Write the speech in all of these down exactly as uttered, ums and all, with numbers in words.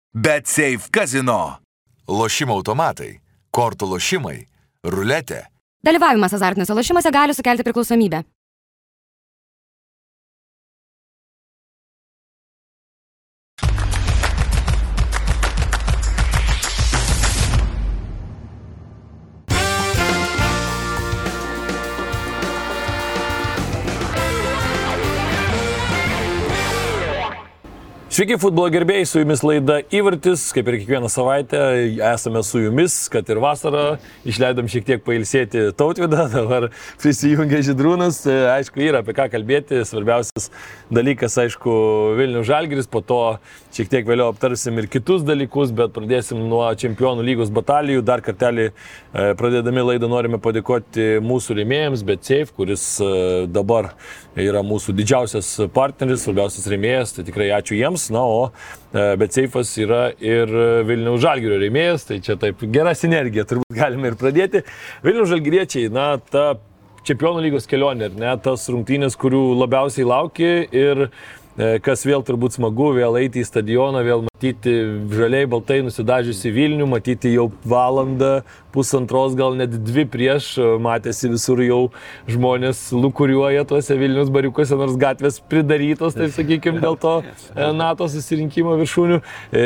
BetSafe Casino. Lošimo automatai, kortų lošimai, ruletė. Dalyvavimas azartiniuose lošimuose gali sukelti priklausomybę. Sveiki futbolo gerbėjai, su jumis laida Įvartis, kaip ir kiekvieną savaitę esame su jumis, kad ir vasarą išleidom šiek tiek pailsėti Tautvydą, dabar prisijungia Žydrūnas, aišku, yra apie ką kalbėti, svarbiausias dalykas, aišku, Vilniaus Žalgiris, po to šiek tiek vėliau aptarsim ir kitus dalykus, bet pradėsim nuo Čempionų lygos batalijų, dar kartelį pradėdami laidą norime padėkoti mūsų rėmėjams, BetSafe, kuris dabar yra mūsų didžiausias partneris, svarbiausias rėmėjas, tai tikrai ačiū jiems. Na, o BetSafe'as yra ir Vilniaus Žalgirio rėmėjas, tai čia taip gera sinergija, turbūt galime ir pradėti. Vilniaus žalgiriečiai, na, ta Čempionų lygos kelionė, ne, tas rungtynės, kurių labiausiai lauki ir kas vėl turbūt smagu, vėl eiti į stadioną, vėl matyti žaliai baltai nusidažiusi Vilnių, matyti jau valandą, pusantros, gal net dvi prieš, matėsi visur jau žmonės lukuriuoja tuose Vilnius bariukuose, nors gatvės pridarytos, taip sakykime, dėl to NATO susirinkimo viršūnių,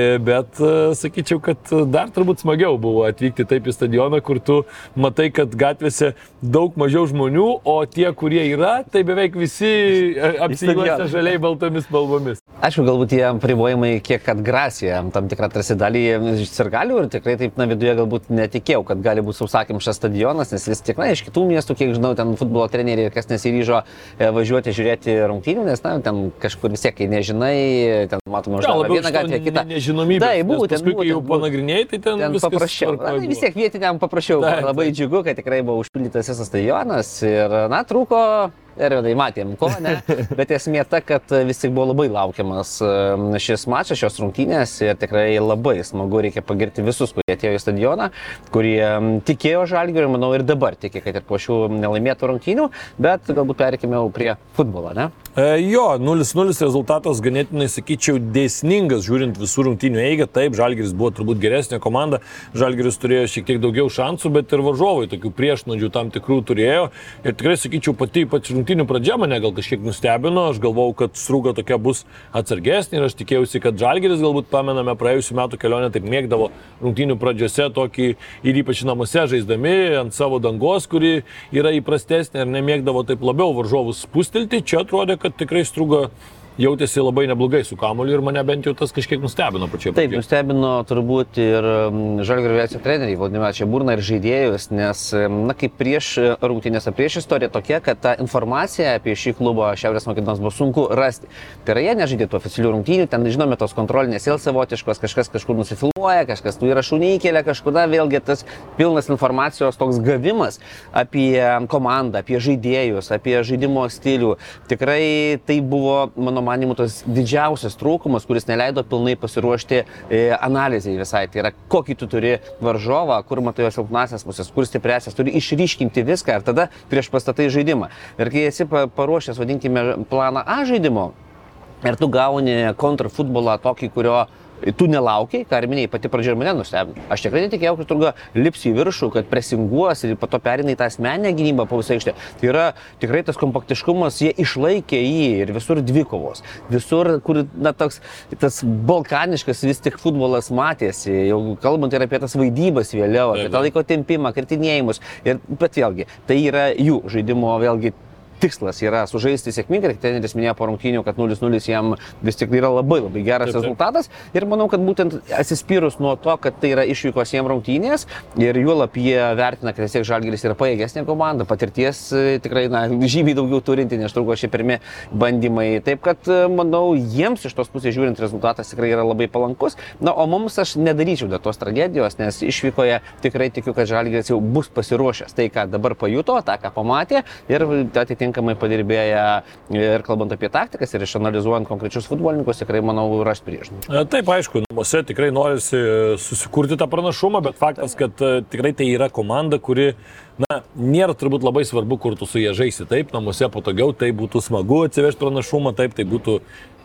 bet sakyčiau, kad dar turbūt smagiau buvo atvykti taip į stadioną, kur tu matai, kad gatvėse daug mažiau žmonių, o tie, kurie yra, tai beveik visi apsijuosia žaliai baltomis spalvomis. Aišku, galbūt tie apribojimai kiek atgrasė tam tikrą tarsi dalį sirgalių ir tikrai taip na viduje galbūt netikėjau, kad gali būti sausakimšas stadionas, nes vis tik na iš kitų miestų, kiek žinau, ten futbolo treneriai ir kas nesiryžo važiuoti žiūrėti rungtynių, nes na ten kažkur vis tiek, kai nežinai, ten matome už vieną gatvę, kitą. Nežinomybė. Tai, būtent, paskui, kai jau panagrinėjai, tai ten, ten viskas paprasčiau. Na, vis tiek vietiniam paprasčiau. Tai, labai tai. Džiugu, kad tikrai buvo užpildytas visas stadionas ir na trūko. Ir tai matėm, ko ne, bet esmė ta, kad vis tik buvo labai laukiamas šis mačas, šios rungtynės ir tikrai labai smagu, reikia pagirti visus, kurie atėjo į stadioną, kurie tikėjo Žalgiriu ir manau ir dabar tiki, kad ir po šių nelaimėtų rungtynių, bet galbūt perkime jau prie futbolo, ne? E, jo, nulis nulis rezultatas ganėtinai, sakyčiau, dėsningas, žiūrint visų rungtynių eigą, taip, Žalgiris buvo turbūt geresnė komanda, Žalgiris turėjo šiek tiek daugiau šansų, bet ir varžovai tokių priešnuodžių tam tikrų turėjo ir tikrai, sakyčiau, pati ypač rungtynių pradžia mane gal kažkiek nustebino, aš galvojau, kad Srūga tokia bus atsargesnė ir aš tikėjausi, kad Žalgiris galbūt pamename praėjusių metų kelionę taip mėgdavo rungtynių pradžiose tokį ir ypač namuose žaisdami ant savo dangos, kuri yra įprastesnė ir nemėgdavo taip labiau varžovus spustelti, čia atrodė, kad tikrai Srūga jautėsi labai neblogai su kamuoliu ir mane bent jau tas kažkiek nustebino pačiai. Taip, nustebino turbūt ir Žalgirio aviacijos treneriai, Vladimiras Čeburna ir žaidėjus, nes, na, kaip prieš rungtynės, prieš istoriją tokia, kad ta informacija apie šį klubą Šiaurės Makedonijos buvo sunku rasti. Tai yra, jie nežaidė tų oficialių rungtynių, ten, žinome, tos kontrolinės vėl savotiškos, kažkas kažkur nusifilmuoja, kažkas tų įrašų neįkelia, kažkur vėlgi tas pilnas informacijos toks gavimas apie komandą, apie žaidėjus, apie žaidimo stilių. Tikrai tai buvo, mano manimu, tas didžiausias trūkumas, kuris neleido pilnai pasiruošti e, analizai visai. Tai yra, kokį tu turi varžovą, kur matai jo silpnasias pusės, kur stipresias, turi išryškinti viską ir tada prieš pastatai žaidimą. Ir kai esi paruošęs, vadinkime, planą A žaidimo, ir tu gauni kontrfutbolą tokį, kurio tu nelaukiai, ką ir minėjai, pati pradžia ir mane nustebino. Aš tikrai netikėjau, kad Srūga lips į viršų, kad presinguos ir po to perina į tą asmeninę gynybą po visą aikštę. Tai yra tikrai tas kompaktiškumas, jie išlaikė jį ir visur dvikovos. Visur, kur na, toks, tas balkaniškas vis tik futbolas matėsi, jau kalbant ir apie tas vaidybas vėliau, apie tą laiko tempimą, kritinėjimus. Ir, bet vėlgi, tai yra jų žaidimo vėlgi tikslas yra sužaisti sėkmingai, treneris minėjo po rungtynių, kad nulis nulis jam vis tik yra labai labai geras taip, taip. rezultatas ir manau, kad būtent atsispyrus nuo to, kad tai yra išvykos jiem rungtynės ir juolab jie vertina, kad vis tiek Žalgiris yra pajėgesnė komanda, patirties tikrai na, žymiai daugiau turinti, nes truko šie pirmi bandymai, taip kad manau, jiems iš tos pusės žiūrint rezultatas tikrai yra labai palankus, na o mums aš nedaryčiau dėl tos tragedijos, nes išvykoje tikrai tikiu, kad Žalgiris jau bus pasiruošęs tai, ką dabar pajuto, tą, ką pamatė ir atitinkamai padirbėję ir kalbant apie taktikas ir išanalizuojant konkrečius futbolininkus, tikrai, manau, ras priešnuodžių. Taip, aišku, namuose tikrai norisi susikurti tą pranašumą, bet faktas, kad tikrai tai yra komanda, kuri, na, nėra turbūt labai svarbu, kur tu su jie žaisi. Taip, namuose patogiau, tai būtų smagu atsivežti pranašumą, taip, tai būtų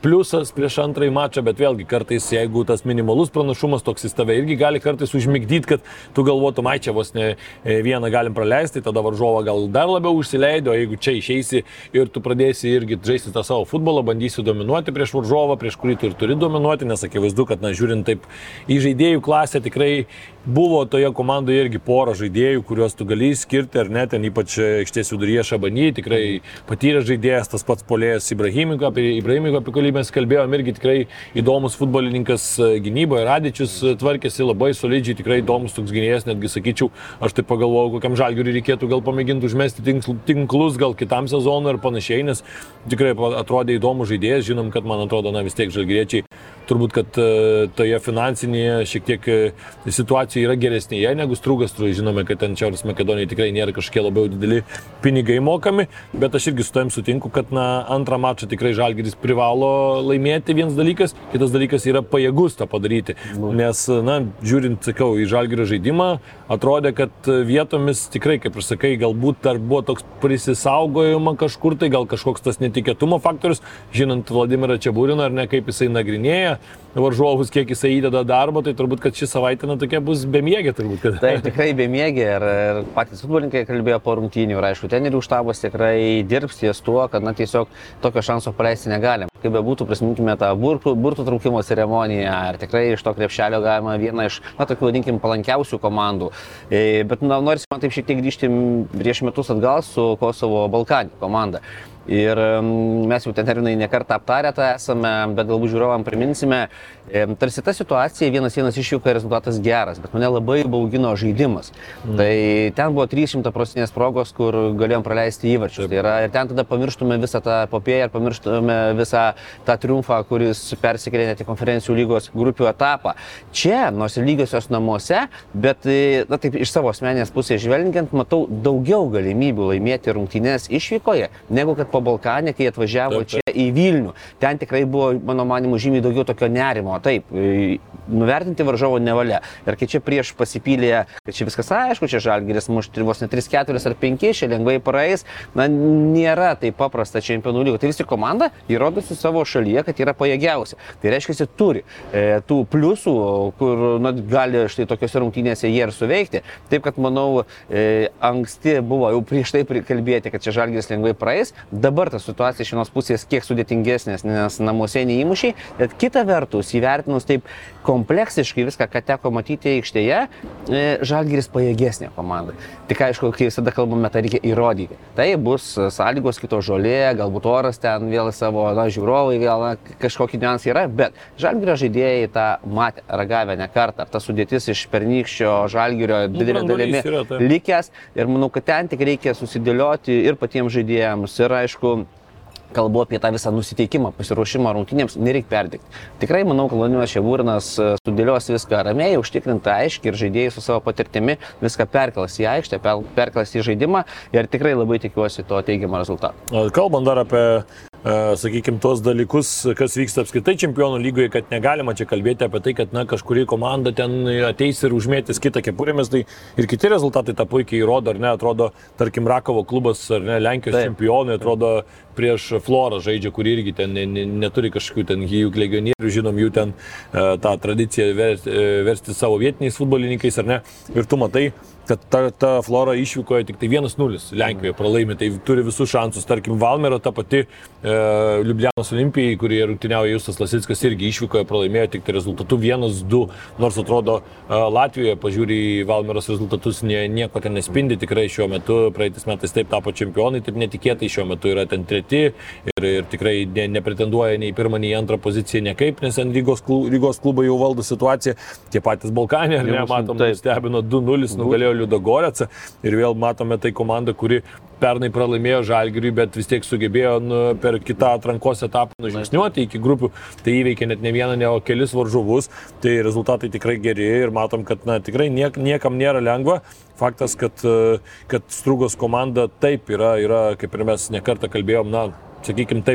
pliusas prieš antrąjį mačą, bet vėlgi kartais, jeigu tas minimalus pranašumas toks į tave irgi gali kartais užmigdyti, kad tu galvotum, ai čia vos ne vieną galim praleisti, tada varžovą gal dar labiau užsileido, jeigu čia išeisi ir tu pradėsi irgi žaisti tą savo futbolą, bandysi dominuoti prieš varžovą, prieš kurį tu ir turi dominuoti, nes akivaizdu, kad, na, žiūrint taip į žaidėjų klasę, tikrai buvo toje komandoje irgi pora žaidėjų, kuriuos tu gali skirti, ar ne, ten ypač aikštės viduryje Šabany, tikrai patyręs žaidėjas, tas pats puolėjas Ibrahimiko, apie Ibrahimiko, apie kurį mes kalbėjom, irgi tikrai įdomus futbolininkas gynyboje, Radičius tvarkėsi labai solidžiai, tikrai įdomus toks gynėjas, netgi sakyčiau, aš taip pagalvojau, kokiam Žalgiriui reikėtų gal pamėginti užmesti tinklus, gal kitam sezonui ir panašiai, nes tikrai atrodė įdomus žaidėjas, žinom, kad man atrodo, na vis tiek žalgiriečiai, turbūt, kad toje finansinėje šiek tiek situacija yra geresnėje negu Strugas, žinome, kad ten Šiaurės Makedonijai tikrai nėra kažkokie labiau dideli pinigai mokami, bet aš irgi su tavim sutinku, kad, na, antrą mačą tikrai Žalgiris privalo laimėti, vienas dalykas, kitas dalykas yra pajėgus tą padaryti, nes, na, žiūrint, sakau, į Žalgirio žaidimą, atrodė, kad vietomis tikrai, kaip ir sakai, galbūt dar buvo toks prisisaugojama kažkur, tai gal kažkoks tas netikėtumo faktorius, žinant Vladimirą Čeburiną, ar ne, kaip jisai nagrinėja varžovus, kiek jisai įdeda darbo, tai turbūt, kad ši savaitė, na, tokia bus bemiegė, turbūt. Kad... Taip, tikrai bemiegė ir, ir patys futbolininkai kalbėjo po rungtynių ir, aišku, trenerių štabas tikrai dirbs ties tuo, kad, na, tiesiog tokio šanso paleisti negalim. Kaip bebūtų, prisiminkime tą burtų, burtų traukimo ceremoniją ir tikrai iš to krepšelio galima vieną iš, na, tokių, vadinkim, palankiausių komandų. E, bet, na, norisi man taip šiek tiek grįžti prieš metus atgal su Kosovo Balkanį komanda. Ir mes jau ten terminai nekartą aptarę tą esame, bet galbūt žiūrovam priminsime, tarsi ta situacija, vienas vienas išvyko rezultatas geras, bet mane labai baugino žaidimas. Mm. Tai ten buvo trys šimtai procentinės progos, kur galėjom praleisti įvarčius. Tai yra, ir ten tada pamirštume visą tą epopėją ir pamirštume visą tą triumfą, kuris persikėlė net į konferencijų lygos grupių etapą. Čia, nors ir lygiosios namuose, bet, na, taip, iš savo asmeninės pusės žvelgiant, matau daugiau galimybių laimėti rungtynes išvykoje, negu kad po Balkanė, kai atvažiavo taip, taip. Čia į Vilnių. Ten tikrai buvo, mano manimu, žymiai daugiau tokio nerimo. Taip, nuvertinti varžovo nevalia. Ir kai čia prieš pasipylė, kad čia viskas aišku, čia Žalgiris mušti vos ne tris, keturi ar penki, čia lengvai praeis, na, nėra taip paprasta čempionų lygo. Tai vis tik komanda įrodysi savo šalyje, kad yra pajėgiausia. Tai reiškia, turi e, tų pliusų, kur, na, gali štai tokiose rungtynėse jie ir suveikti. Taip, kad, manau, e, anksti buvo jau prieš tai kalbėti, kad čia Žalgiris lengvai praeis. Dabar ta situacija iš vienos pusės kiek sudėtingesnės, nes namuose neįmušiai, bet kita vertus, įvertinus taip kompleksiškai viską, ką teko matyti aikštėje, Žalgiris pajėgesnė komanda. Tik aišku, kai visada kalbame, tai reikia įrodyti. Tai bus sąlygos kito žolė, galbūt oras ten vėl savo, na, žiūrovai, gal na, kažkokį niuansą yra, bet Žalgirio žaidėjai tą matė, ragavę ne kartą. Ta sudėtis iš pernykščio Žalgirio didelė dalimi likęs ir manau, kad ten tik reikia susidėlioti ir patiems žaidėjams ir aišku, kalbu apie tą visą nusiteikimą, pasiruošimą rungtynėms, nereikia perdegti. Tikrai manau, kad Vladimiras Čeburinas sudėlios viską ramiai, užtikrinta aiškiai ir žaidėjai su savo patirtimi viską perkelas į aikštę, perkelas į žaidimą ir tikrai labai tikiuosi to teigiamo rezultato. Kalbant dar apie sakykime, tos dalykus, kas vyksta apskritai čempionų lygoje, kad negalima čia kalbėti apie tai, kad, na, kažkuri komanda ten ateis ir užmėtis kitą kepurėmis, tai ir kiti rezultatai tą puikiai įrodo, ar ne, atrodo, tarkim, Rakovo klubas, ar ne, Lenkijos Taip. Čempionai, atrodo, prieš Florą žaidžia, kur irgi ten ne, ne, neturi kažkokių ten gyjų legionierių, žinom jų ten e, tą tradiciją versti, e, versti savo vietiniais futbolininkais, ar ne, ir tu matai, kad ta, ta Flora išvykoje tik tai vienas nulis Lenkijoje pralaimė, tai turi visus šansus. Tarkim, Valmiero ta pati e, Liublianos Olimpijai, kurie rungtyniauja Justas Lasickas, irgi išvykoje pralaimėjo tik tai rezultatu vienas du, nors atrodo e, Latvijoje, pažiūrė į Valmieros rezultatus, nie, nieko ten nespindi, tikrai šiuo metu, praeitais metais taip tapo čempionai, taip netikėtai šiuo metu yra ten treti ir, ir tikrai ne, nepretenduoja nei pirmą, nei antrą poziciją niekaip, nes ant Rygos, klub, Rygos klubai jau valdo situaciją, tie patys Balkanė, ar ne, matom, stebino du nulis, nugalėjo Liudogoretsą ir vėl matome tai komandą, kuri pernai pralaimėjo Žalgiriui, bet vis tiek sugebėjo nu, per kitą atrankos etapą nužingsniuoti iki grupių, tai įveikė net ne vieną, ne o kelis varžovus, tai rezultatai tikrai geri ir matom, kad na, tikrai niek, niekam nėra lengva. Faktas, kad, kad Strugos komanda taip yra, yra, kaip ir mes nekartą kalbėjom, na, sakykime taip,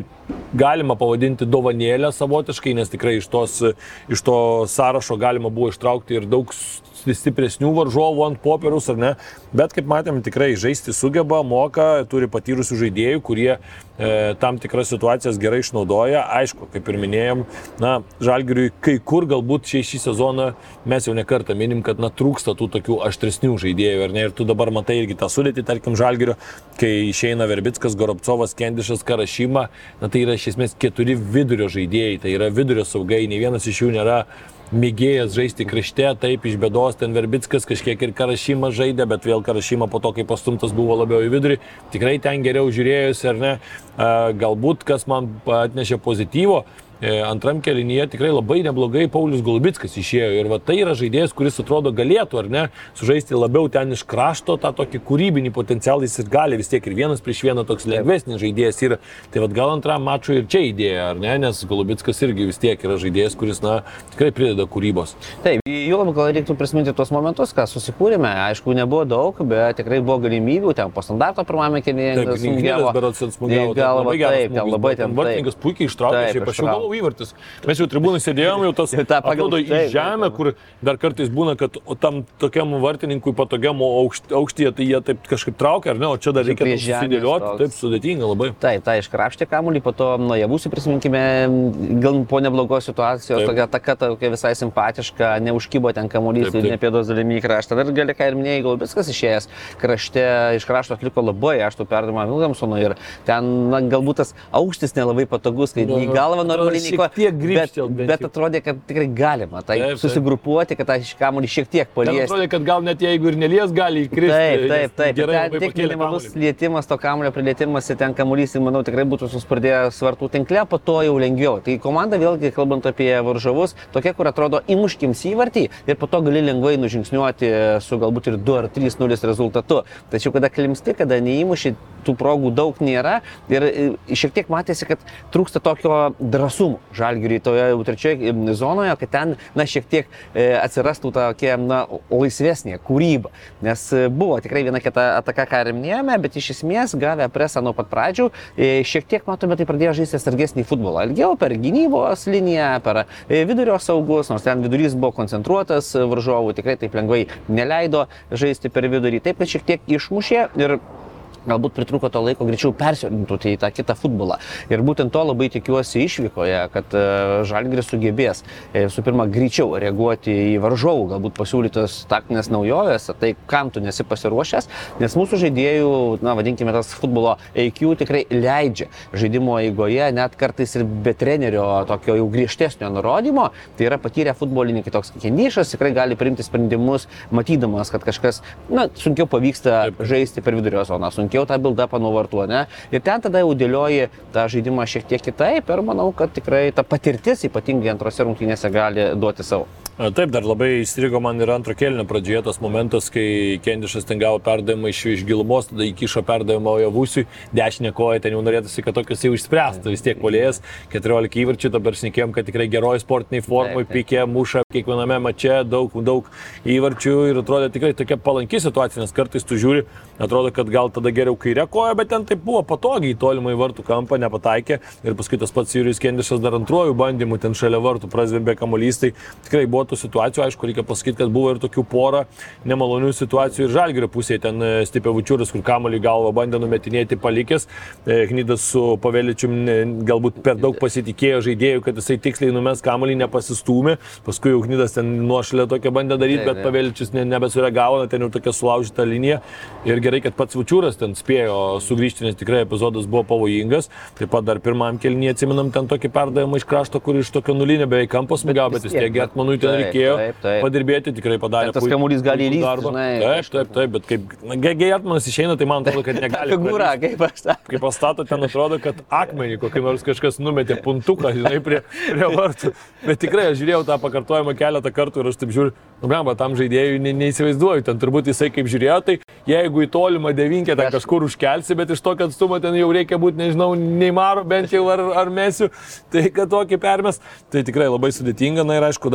galima pavadinti dovanėlę savotiškai, nes tikrai iš, tos, iš to sąrašo galima buvo ištraukti ir daug stipresnių varžovų ant popieriaus, ar ne, bet kaip matėm, tikrai žaisti sugeba, moka, turi patyrusių žaidėjų, kurie e, tam tikras situacijas gerai išnaudoja. Aišku, kaip ir minėjom, na, Žalgiriui kai kur galbūt šį, šį sezoną mes jau nekartą minim, kad na, trūksta tų tokių aštresnių žaidėjų, ar ne, ir tu dabar matai irgi tą sudėtį, tarkim, Žalgirio, kai išeina Verbickas, Goropcovas, Kendišas, Karašyma, na, tai yra iš esmės keturi vidurio žaidėjai, tai yra vidurio saugai, nei vienas iš jų nėra mėgėjas žaisti krašte, taip iš bėdos ten Verbickas kažkiek ir Karašyma žaidė, bet vėl Karašyma po to, kai pastumtas buvo labiau į vidurį, tikrai ten geriau žiūrėjusi, ar ne, galbūt kas man atnešė pozityvo, antram kėlinyje tikrai labai neblogai Paulius Golubickas išėjo ir va tai yra žaidėjas, kuris atrodo galėtų, ar ne, sužaisti labiau ten iš krašto, tą tokį kūrybinį potencialą jis ir gali, vis tiek ir vienas prieš vieną toks lengvesnis žaidėjas yra, tai va gal antram mačui ir čia idėja, ar ne, nes Golubickas irgi vis tiek yra žaidėjas, kuris, na, tikrai prideda kūrybos. Taip, jau gal reiktų prisiminti tuos momentus, ką susikūrėme, aišku, nebuvo daug, bet tikrai buvo galimybių, ten po standarto pirmame kėlinyje smūgiavo. Galva, taip, ten labai ten vartininkas puikiai ištraukė, šiaip aš jau galvau įvartis. Mes jau tribūnai sėdėjom, jau tas atrodo į žemę, kur dar kartais būna, kad tam tokiam vartininkui patogiam aukšt, aukštyje, tai jie taip kažkaip traukia, ar ne, o čia dar reikia susidėlioti, taip sudėtinga labai. Taip, tai iškrapštė kamuolį, po to nuo Javusų prisiminkime, gal po neblogos situacijos, taip. Tokia ataka tokia visai simpatiška, neužkybo ten kamuolys, ne pėdos dalimi į kraštą. Dar gali ką ir minėjai, Golubickas išėjęs krašte, iš krašto atliko labai aštų perdavimą Vilgamsonui ir ten na, galbūt tas aukštis nelabai patogus, kai į galvą normaliai Bet, bet atrodė, kad tikrai galima tai taip, susigrupuoti, kad tą kamuolį šiek tiek paliesti. Atrodė, kad gal net jeigu ir nelies, gali įkristi. Taip, taip, taip. Gerai, tik minimalus lietimas, to kamuolio prilietimas, ten kamuolys, manau, tikrai būtų suspardėjęs vartų tinkle, po to jau lengviau. Tai komanda, vėlgi, kalbant apie varžovus, tokia, kur atrodo įmuškims įvartį ir po to gali lengvai nužingsniuoti su galbūt ir du ar trys nulis rezultatu. Tačiau, kada klimsti, kada neįmuši, tų progų daug nėra ir šiek tiek matėsi, kad trūksta tokio drąsumo Žalgiriui toje jau trečioje zonoje, kad ten, na, šiek tiek e, atsirastų tokia, na, laisvesnė kūryba. Nes buvo tikrai viena kita ataka, ką ir minėjome, bet iš esmės gavę presą nuo pat pradžių, e, šiek tiek, matome, tai pradėjo žaisti atsargesnį futbolą. Ilgiau per gynybos liniją, per e, vidurio saugus, nors ten vidurys buvo koncentruotas varžovų, tikrai taip lengvai neleido žaisti per vidurį. Taip, kad šiek tiek išmušė ir galbūt pritruko to laiko greičiau persijodinti į tą kitą futbolą. Ir būtent to labai tikiuosi išvykoje, kad Žalgiris sugebės visų pirma greičiau reaguoti į varžovų, galbūt pasiūlytas taktinės naujovės, tai kam tu nesi pasiruošęs, nes mūsų žaidėjų, na, vadinkime, tas futbolo I Q tikrai leidžia žaidimo eigoje, net kartais ir be trenerio tokio jau griežtesnio nurodymo, tai yra patyrę futbolininkai toks Kendišas, tikrai gali priimti sprendimus, matydamas, kad kažkas, na, sunkiau pavyksta žaisti per vidurio zoną, sunkiau tą build-upą nuo vartų, ne? Ir ten tada jau dėlioji tą žaidimą šiek tiek kitaip ir manau, kad tikrai ta patirtis, ypatingai antrose rungtynėse, gali duoti savo. Taip, dar labai įstrigo man ir antro kėlinio pradžioje tas momentas, kai Kendišas ten gavo perdavimą iš, iš gilumos, tada įkišo perdavimą Javusiui, dešinė koja, ten jau norėtųsi, kad tokius jau išspręstų, vis tiek puolėjas, keturiolika įvarčių, dabar šnekėjom, kad tikrai geroj sportiniai formai, pikė, muša kiekviename mače, daug, daug įvarčių ir atrodo tikrai tokia palanki situacija, nes kartais tu žiūri, atrodo, kad gal tada geriau kairė koja, bet ten taip buvo patogiai, tolimai vartų kampą nepataikė ir paskui tas pats Jurijus Kendišas dar antrojų bandymų ten šalia vartų prazvimbė kamuolys, tai tikrai buvo tų situacijų, aišku, reikia pasakyti, kad buvo ir tokių porą nemalonių situacijų ir Žalgirio pusėje, ten Stipevučiūras, kur kamuolį galvą bandė numetinėti palikęs, Hnidas su Paveličium galbūt per daug pasitikėjo žaidėjų, kad jisai tiksliai numes kamuolį, nepasistūmė, paskui jau Hnidas ten nuošalę tokią bandė daryti, bet Paveličius ne, nebesureagavo, ten jau tokia sulaužyta linija ir gerai, kad pats Vučiūras ten spėjo sugrįžti, nes tikrai epizodas buvo pavojingas, taip pat dar pirmam kėlinyje atsiminam ten tokį perdavimą iš krašto, kur iš tokio nulinio beveik kampos smigavo, bet vis tiek Gertmanui ten reikėjo taip, taip. padirbėti, tikrai padarė tas kamuolys gali įlįsti, žinai. Taip, taip, taip, bet kaip Gertmanas išeina, tai man atrodo, kad negali. Figūra, kaip pastato. Kaip pastato, ten atrodo, kad akmenį kokį nors kažkas numetė puntuką, žinai, prie, prie vartų. Bet tikrai aš žiūrėjau tą pakartojimą keletą kartų ir aš taip žiūriu, nu blemba, tam žaidėjui ne, neįsivaizduoju, ten turbūt jisai kaip žiūrėjo, tai jeigu į tolimą devinkę ten kažkur užkelsi, bet iš tokio atstumo ten jau reikia būti, nežinau, Neimaro bent jau ar, ar Mesiu, tai kad tokį permes, tai tikrai labai sudėtinga, na ir aišku dar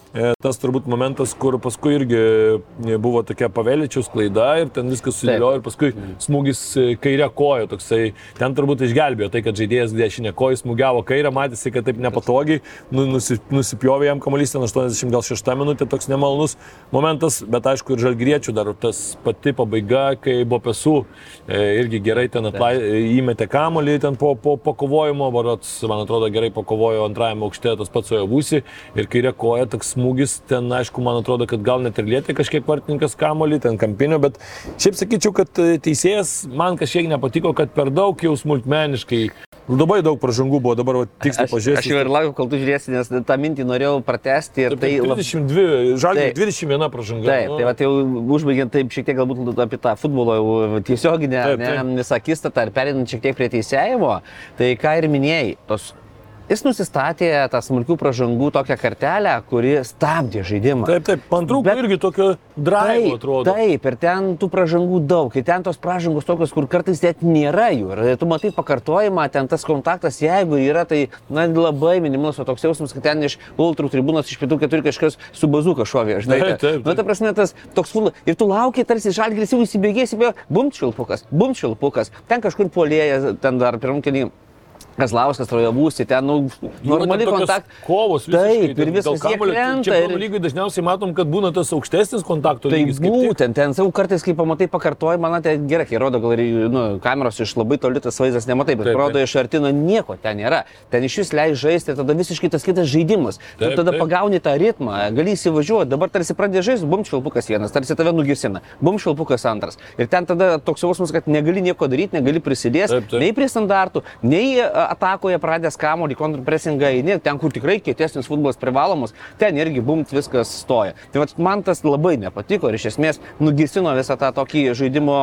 tas turbūt momentas, kur paskui irgi buvo tokia Paveličiaus klaida ir ten viskas sudėliojo ir paskui smūgis kairė koja toksai, ten turbūt išgelbėjo tai, kad žaidėjas dešinė koja smūgiavo kairę, matėsi, kad taip nepatogiai, nu, nusi, nusipjovė jam kamuolys, ten aštuoniasdešimt šešta minutė, toks nemalnus momentas, bet aišku ir Žalgiriečių dar tas pati pabaiga, kai Bopesų irgi gerai ten atlai, įmetė kamuolį, ten po, po, po kovojimo, Barots, man atrodo, gerai pakovojo antrajame aukšte, tas pats Ojavusi ir kairė koja toks smūgis, ten aišku, man atrodo, kad gal net ir lietė kažkiek vartininkas kamuolį, ten kampinio, bet šiaip sakyčiau, kad teisėjas man kažkiek nepatiko, kad per daug jau smulkmeniškai, labai daug pražangų buvo, dabar va, tiksliai pažiūrėsiu. Aš jau ir laukiu, kol tu žiūrėsi, nes tą mintį norėjau pratęsti ir tai... trisdešimt dvi, Žalgiris dvidešimt viena pražanga. Taip, tai va, tai jau užbaigiant taip šiek tiek galbūt apie tą futbolo tiesioginę visą akistatą ir pereinant šiek tiek prie teisėjimo, tai ką ir minėjai, tos... Jis nusistatė tą smulkių pražangų tokią kartelę, kuri stabdė žaidimą. Taip, taip, man trūko irgi tokio drive, atrodo. Taip, ir ten tų pražangų daug, ir ten tos pražangos tokios, kur kartais net nėra jų. Ir tu matai pakartojimą, ten tas kontaktas, jeigu yra, tai na, labai minimalus, o toks jausmas, kad ten iš ultrų tribūnos iš pietų keturi kažkas su bazuka šovė, žinai. Taip, taip, taip. Nu, ta prasme, tas toks futbolas. Ir tu lauki, tarsi Žalgiris jau įsibėgės, bum švilpukas, bum švilpukas. Ten kažkur puolėja, ten dar pirmam kelyje. Kazlauskas, Rojavūsi, ten nu, normali kontakt. Kovos visiškai. Taip, ir viskas jie krenta. Čia lygiai dažniausiai matom, kad būna tas aukštesnis kontakto lygis. Tai būtent, ten savo kartais, kai pamatai pakartojimą, man tai gerai, kai rodo gal ir nu, kameros iš labai toli tas vaizdas nematai, bet taip, rodo taip. Iš artino nieko ten nėra. Ten iš vis leis žaisti, tada visiškai tas kitas žaidimas. Taip, tu tada taip. Pagauni tą ritmą, gali įsivažiuoti, dabar tarsi pradė žaisti, bum švilpukas vienas, tarsi tave nugirsina, bum švilpukas antras. Ir ten tada toks jausmas, kad negali nieko daryti, negali prisidėti nei prie standartų, nei atakoje pradės kamuolį, kontrpresingą eini, ten, kur tikrai kietesnis futbolas privalomas, ten irgi bumt viskas stoja. Tai vat, man tas labai nepatiko ir iš esmės nugisino visą tą tokį žaidimo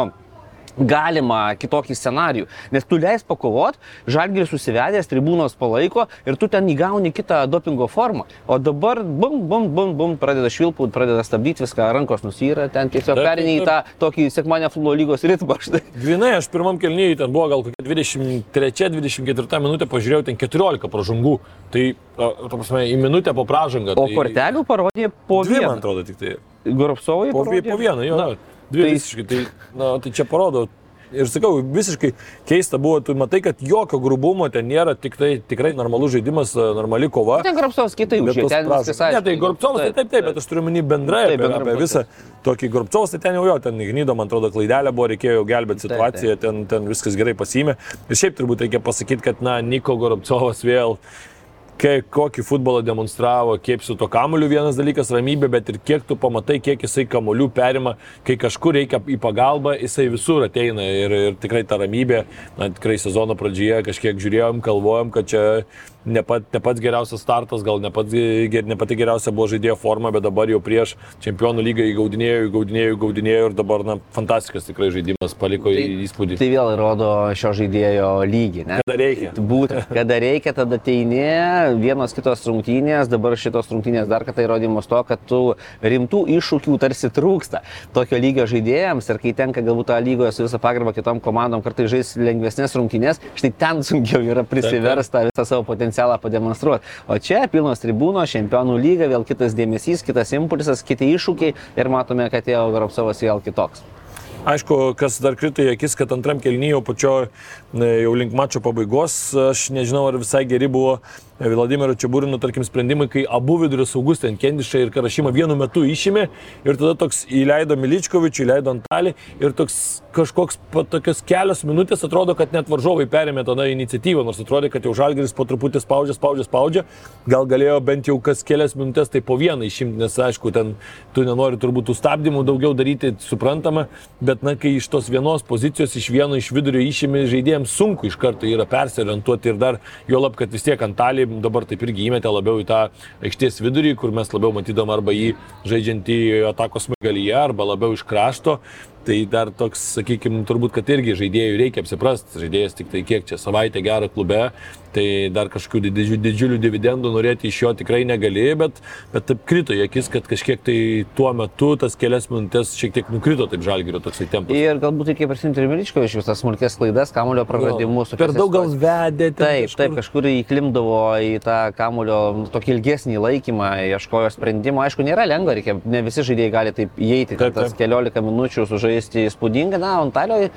galima kitokį scenarijų, nes tu leis pakovot, Žalgiris susivedęs, tribūnos palaiko ir tu ten įgauni kitą dopingo formą, o dabar bum, bum, bum, bum, pradeda švilput, pradeda stabdyti viską, rankos nusyra, ten tiesiog perini į tą tokį sekmanę futbolo lygos ritmą. Grinai, aš pirmam kelyje, ten buvo gal kokia dvidešimt trečia dvidešimt ketvirta minutė, pažiūrėjau, ten keturiolika pražangų, tai, ta prasme, į minutę po pražangą. O tai... kortelių parodė po dvi, vieną. Man atrodo, tik tai. Goropsovai po, parodė? Po vieną, jo. Na. Dvi tai... visiškai, tai, na, tai čia parodo. Ir sakau, visiškai keista buvo, tu matai, kad jokio grubumo ten nėra, tikrai, tikrai normalus žaidimas, normali kova. Ten Goropsovas kitai užėjo, ten viskas aišku. Ne, tai Goropsovas, taip, taip, taip, bet aš turiu minį bendrai apie, apie, apie visą tokį Goropsovas, tai ten jau jo, ten Gnydo, man atrodo, klaidelė buvo, reikėjo gelbėti situaciją, taip, taip. Ten, ten viskas gerai pasiėmė. Ir šiaip turbūt reikia pasakyti, kad, na, Niko Goropsovas vėl... Kai, kokį futbolą demonstravo, kiek su to kamuoliu vienas dalykas ramybė, bet ir kiek tu pamatai, kiek jisai kamuolių perima, kai kažkur reikia į pagalbą, jisai visur ateina ir, ir tikrai ta ramybė, na, tikrai sezono pradžioje kažkiek žiūrėjom, kalvojom, kad čia ne, pat, ne pats geriausias startas, gal ne, pat, ne pati geriausia buvo žaidėjo forma, bet dabar jau prieš čempionų lygą įgaudinėjo, įgaudinėjo, įgaudinėjo ir dabar, na, fantastikas tikrai žaidimas paliko tai, įspūdį. Tai vėl rodo šio žaidėjo lygį, ne? Kada reikia. Būtent, kada reikia, tada ateini. Vienos kitos rungtynės, dabar šitos rungtynės dar kartą įrodymas to, kad tų rimtų iššūkių tarsi trūksta tokio lygio žaidėjams ir kai tenka galbūt tą lygoje su visą pagarbą kitom komandom kartais žais lengvesnės rungtynės, štai ten sunkiau yra prisiversta visą savo potencialą pademonstruoti. O čia pilnos tribūnos, čempionų lyga, vėl kitas dėmesys, kitas impulsas, kiti iššūkiai ir matome, kad jau Goropsovas vėl kitoks. Aišku, kas dar krito į akis, kad antram kėlinyje jau pačio jau link mačo pabaigos, aš nežinau, ar visai geri buvo Vladimiro Čeburino, tarkim, sprendimai, kai abu vidurio saugus ten Kendišą ir Karašymą vienu metu išėmė ir tada toks įleido Miličkovičių, įleido Antalį ir toks kažkoks tokios kelios minutės atrodo, kad net varžovai perėmė tada iniciatyvą, nors atrodė, kad jau Žalgiris po truputį spaudžia, spaudžia, spaudžia, gal galėjo bent jau kas kelias minutės tai po vieną išimti, nes aišku, ten tu nenori turbūt tų stabdymų daugiau daryti, suprantama, bet na, kai iš tos vienos pozicijos iš vieno iš vidurio išėmė žaidėjams sunku iš karto yra persiorientuoti ir dar juolab, kad vis tiek Antalį dabar taip irgi įmetė labiau į tą aikštės vidurį, kur mes labiau matydom arba jį žaidžiantį atakos smaigalyje, arba labiau iš krašto. tai dar toks, sakykime, turbūt, kad irgi žaidėjų reikia apsiprasti, žaidėjas tik tai kiek čia savaitę gerą klube, tai dar kažkokių didžiulių, didžiulių dividendų norėti iš jo tikrai negali, bet, bet taip krito į akis, kad kažkiek tai tuo metu tas kelias minutės šiek tiek nukrito taip Žalgirio toksai tempas. Ir galbūt reikia prisimti ir Veličko iš visas smulkės klaidas, kamulio praradimus. Per daug gal vedė. Taip, kažkur. taip, kažkur įklimdavo į tą kamulio tokį ilgesnį laikymą, ieškojo sprendimo. Aišku, nėra lengva, reikia, ne visi žaidėjai gali taip įeiti, taip, tas taip. keliolika minučių sužaisti įspūdingą. Na, Antalio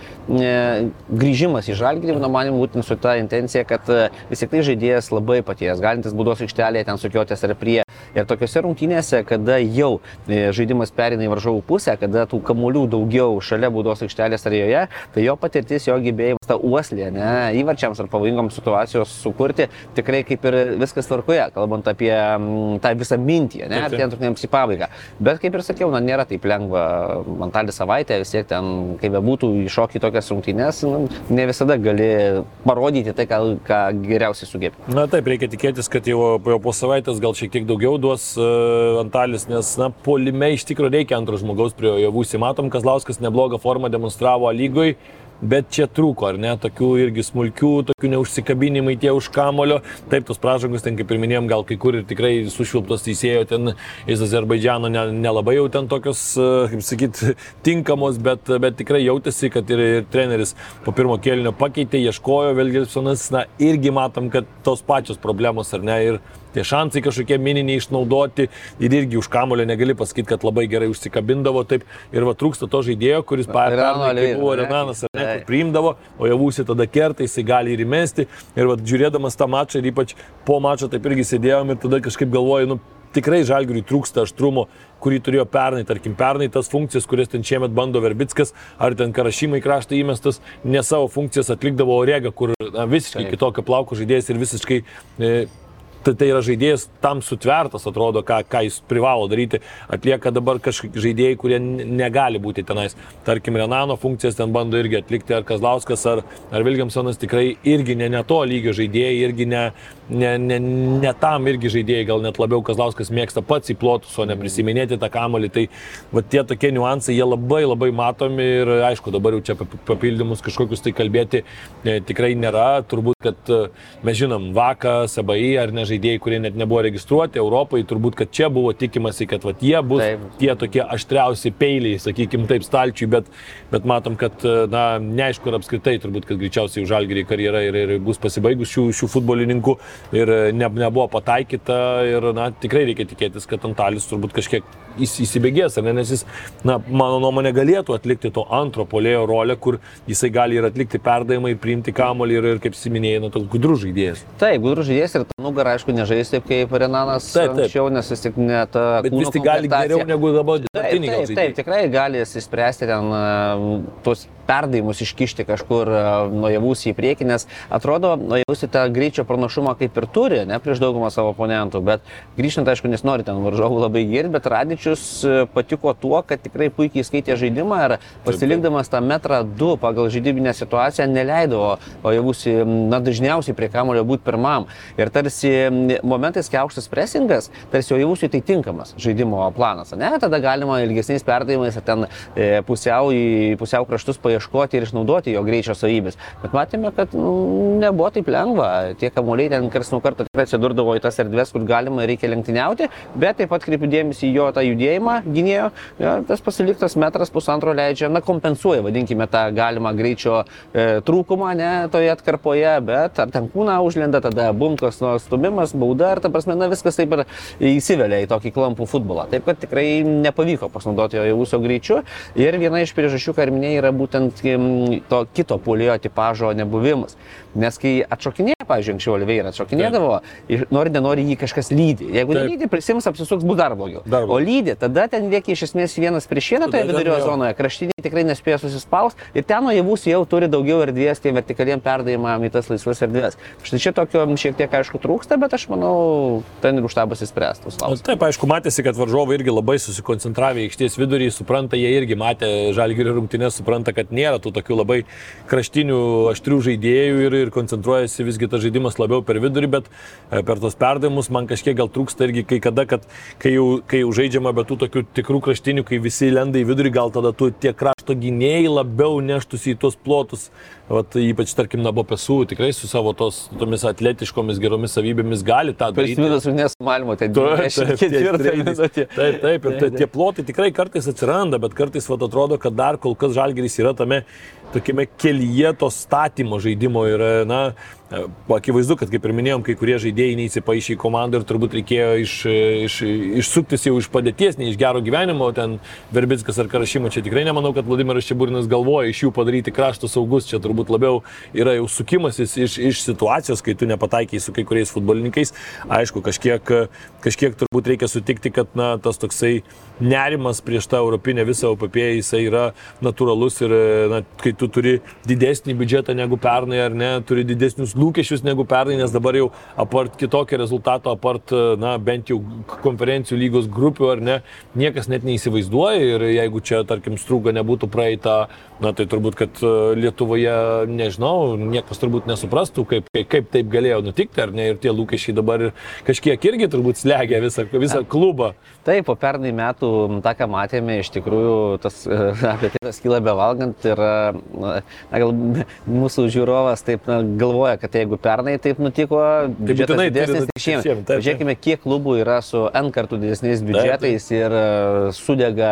e, grįžimas į Žalgirį, mano manimu, būtent su ta intencija, kad vis tik tai žaidėjas labai patyręs, galintis baudos aikštelėje ten sukiotis ar prie. Ir tokiuose rungtynėse, kada jau žaidimas pereina į varžovų pusę, kada tų kamuolių daugiau šalia baudos aikštelės ar joje, tai jo patirtis, jo gebėjimas, ta uoslė, ne, įvarčiams ar pavojingoms situacijos sukurti, tikrai kaip ir viskas tvarkoje, kalbant apie m, tą visą mintį, ne, artėjant rungtynėms į pabaigą. Bet kaip ir sakiau, na, nėra taip lengva Antalį savaitę, vis tiek ten, kaip bebūtų, iššokti tokias rungtynės, nu, ne visada gali parodyti tai, ką, ką geriausiai sugebė. Na taip, reikia tikėtis, kad jau, jau po savaitės gal šiek tiek daugiau duos uh, Antalis, nes, na, puolime iš tikrųjų reikia antro žmogaus prie jo Vūsį. Matom, Kazlauskas neblogą formą demonstravo lygoj, bet čia trūko, ar ne, tokių irgi smulkių, tokių neužsikabinimai tie už kamulio. Taip, tos pražangos, ten kaip ir minėjom, gal kai kur ir tikrai sušvilptos teisėjo ten iš Azerbaidžiano nelabai ne, ne jau ten tokios, kaip sakyt, tinkamos, bet, bet tikrai jautėsi, kad ir, ir treneris po pirmo kėlinio pakeitė, ieškojo, Vilgelsonas, na, irgi matom, kad tos pačios problemos, ar ne, ir tie šansai kažkokie mininiai išnaudoti ir irgi už kamulio negali pasakyti, kad labai gerai užsikabindavo, taip, ir va trūksta to žaidėjo, kuris pernai, kai buvo Renanas, ar ne, kur priimdavo, o jau Vūsį tada kerta, jisai gali ir įmesti, ir va žiūrėdamas tą mačą ir ypač po mačo taip irgi sėdėjom ir tada kažkaip galvoju, nu, tikrai Žalgiriui trūksta aštrumo, kurį turėjo pernai, tarkim, pernai tas funkcijas, kurias ten šiemet bando Verbickas, ar ten Karašymai kraštą įmestas, ne savo funkcijas atlikdavo Orega, kur na, visiškai kitokio plauko žaidėjas ir visiškai e, Tai, tai yra žaidėjas tam sutvertas, atrodo, ką, ką jis privalo daryti. Atlieka dabar kažkokie žaidėjai, kurie negali būti tenais. Tarkim, Renano funkcijas ten bando irgi atlikti ar Kazlauskas, ar, ar Vilgelsonas, tikrai irgi ne, ne to lygio žaidėjai, irgi ne, ne, ne, ne tam irgi žaidėjai, gal net labiau Kazlauskas mėgsta pats į plotus, o ne prisiminėti tą kamuolį. Tai va, tie tokie niuansai, jie labai labai matomi ir aišku, dabar jau čia papildymus kažkokius tai kalbėti e, tikrai nėra. Turbūt, kad e, mes žinom, Vaka, Sabai ar ne žaidėjai, kurie net nebuvo registruoti Europai, turbūt, kad čia buvo tikimasi, kad vat, jie bus taip. Tie tokie aštriausi peiliai, sakykime taip, stalčiui, bet, bet matom, kad, na, neaišku ir apskritai, turbūt, kad greičiausiai už Žalgirį karjera ir, ir bus pasibaigus šių, šių futbolininkų ir ne, nebuvo pataikyta ir, na, tikrai reikia tikėtis, kad Antalis turbūt kažkiek įsibėgės, ne, nes jis, na, mano nuomonė, galėtų atlikti to antro puolėjo rolę, kur jisai gali ir atlikti perdavimą ir priimti kamuolį ir, ir kaip siminėjai, na, toks gudrus žaidėjas. Taip, gudrus žaidėjas ir ta nugara, aišku, nežais taip kaip Renanas taip, taip. anksčiau, nes vis tik ne ta bet vis tik gali geriau negu dabar dabartinį gal žaidėjai. Taip, taip, tikrai gali įspręsti ten uh, tos perdavimus iškišti kažkur uh, nuo Javūsį į priekį, nes atrodo, nuo Javūsį tą greičio pranašumą kaip ir turi, ne prieš daugumą savo oponentų, bet grįžtant, aišku, nes nori ten varžovų labai girti, bet Radičius uh, patiko tuo, kad tikrai puikiai skaitė žaidimą ir pasilikdamas tą metrą du pagal žaidybinę situaciją neleido Javūsį, na, dažniausiai prie kamuolio būti pirmam. Ir tarsi momentais, kai aukštas presingas, tarsi Javūsiui tai tinkamas žaidimo planas, ne? Tada galima ilgesniais perdavimais ten e, pusiau į pusiau kraštus paieškoti ir išnaudoti jo greičio savybės. Bet matėme, kad nu, nebuvo taip lengva. Tie kamuoliai ten kars nuo karto tikrai atsidurdavo į tas erdves, kur galima reikia lenktyniauti, bet taip pat kreipiu dėmesį į jo tą judėjimą gynėjo. Ja, tas pasiliktas metras pusantro leidžia, na, kompensuoja, vadinkime, tą galimą greičio e, trūkumą, ne, toje atkarpoje, bet ar ten kūną užlenda, tada bumkas nuo stumimas, bauda, ir ta prasme, na, viskas taip ir įsivelia į tokį klampų futbolą. Taip, kad tikrai nepavyko pasinaudoti jo Javūsio greičiu. Ir viena iš priežasčių, ką ir minėjai, yra būtent to kito puolėjo tipažo nebuvimas. Nes kai atšokinėja, pavyzdžiui, anksčiau Oliveira atšokinėdavo, nori, nenori jį kažkas lydi. Jeigu nelydi, prisims, apsisuks, bus dar blogiau. Dar blogiau. O lydi, tada ten lieki iš esmės vienas prieš vieną toje vidurio zonoje, kraštiniai tikrai nespėjo susispaus ir ten nuo Javūsio jau turi daugiau erdvės tie vertikaliem perdavimam į tas laisvas erdvės. Štai čia tokio šiek tiek, aišku, trūksta, bet aš manau, ten ir užtabas įspręstus. Taip, aišku, matėsi, kad varžovai irgi labai susikoncentravę į aikštės vidurį, supranta, jie irgi matė Žalgirio rungtynes, supranta, kad nėra tų tokių labai kraštinių, aštrių žaidėjų ir, ir koncentruojasi visgi tas žaidimas labiau per vidurį, bet per tos perdavimus man kažkiek gal trūksta irgi kai kada, kad kai jau, kai jau žaidžiama be tų tokių tikrų kraštinių, kai visi lenda į vidurį, gal tada tu tie krašto krašto gynėjai labiau neštųsi į tuos plotus, vat, ypač, tarkim, Nabo Pesų, tikrai su savo tos, tomis atletiškomis geromis savybėmis gali tą daryti. Prisiminus Ugnės Malmo, tai dvidešimt ketvirtą minutę. Taip, taip, ir tie plotai tikrai kartais atsiranda, bet kartais vat, atrodo, kad dar kol kas Žalgiris yra tame tokiame kelyje to statymo žaidimo ir, na, akivaizdu, kad, kaip ir minėjom, kai kurie žaidėjai neįsipaišė į komandą ir turbūt reikėjo iš, iš, išsuktis jau iš padėties, ne iš gero gyvenimo, ten Verbickas ar Karašymo, čia tikrai nemanau, kad Vladimiras Čeburinas galvoja iš jų padaryti krašto saugus, čia turbūt labiau yra jau sukimasis iš, iš situacijos, kai tu nepataikiai su kai kuriais futbolininkais. Aišku, kažkiek, kažkiek turbūt reikia sutikti, kad, na, tas toksai nerimas prieš tą europinę visą O P P, jisai yra natūralus ir, na, kai tu turi didesnį biudžetą negu pernai ar ne, turi didesnius lūkesčius negu pernai, nes dabar jau apart kitokio rezultato, apart, na, bent jau konferencijų lygos grupių ar ne, niekas net neįsivaizduoja ir jeigu čia, tarkim, Strūga nebūtų praeita, na, tai turbūt, kad Lietuvoje, nežinau, niekas turbūt nesuprastų, kaip, kaip, kaip taip galėjo nutikti, ar ne, ir tie lūkesčiai dabar kažkiek irgi turbūt slegia visą, visą klubą. Taip, po pernai metų tą, ką matėme, iš tikrųjų, tas apetitas kyla bevalgant ir na, gal mūsų žiūrovas taip na, galvoja, kad jeigu pernai taip nutiko, tai biudžetas didesnis, tai šiemet. Pažiūrėkime, kiek klubų yra su N kartų didesniais biudžetais taip, taip. ir sudega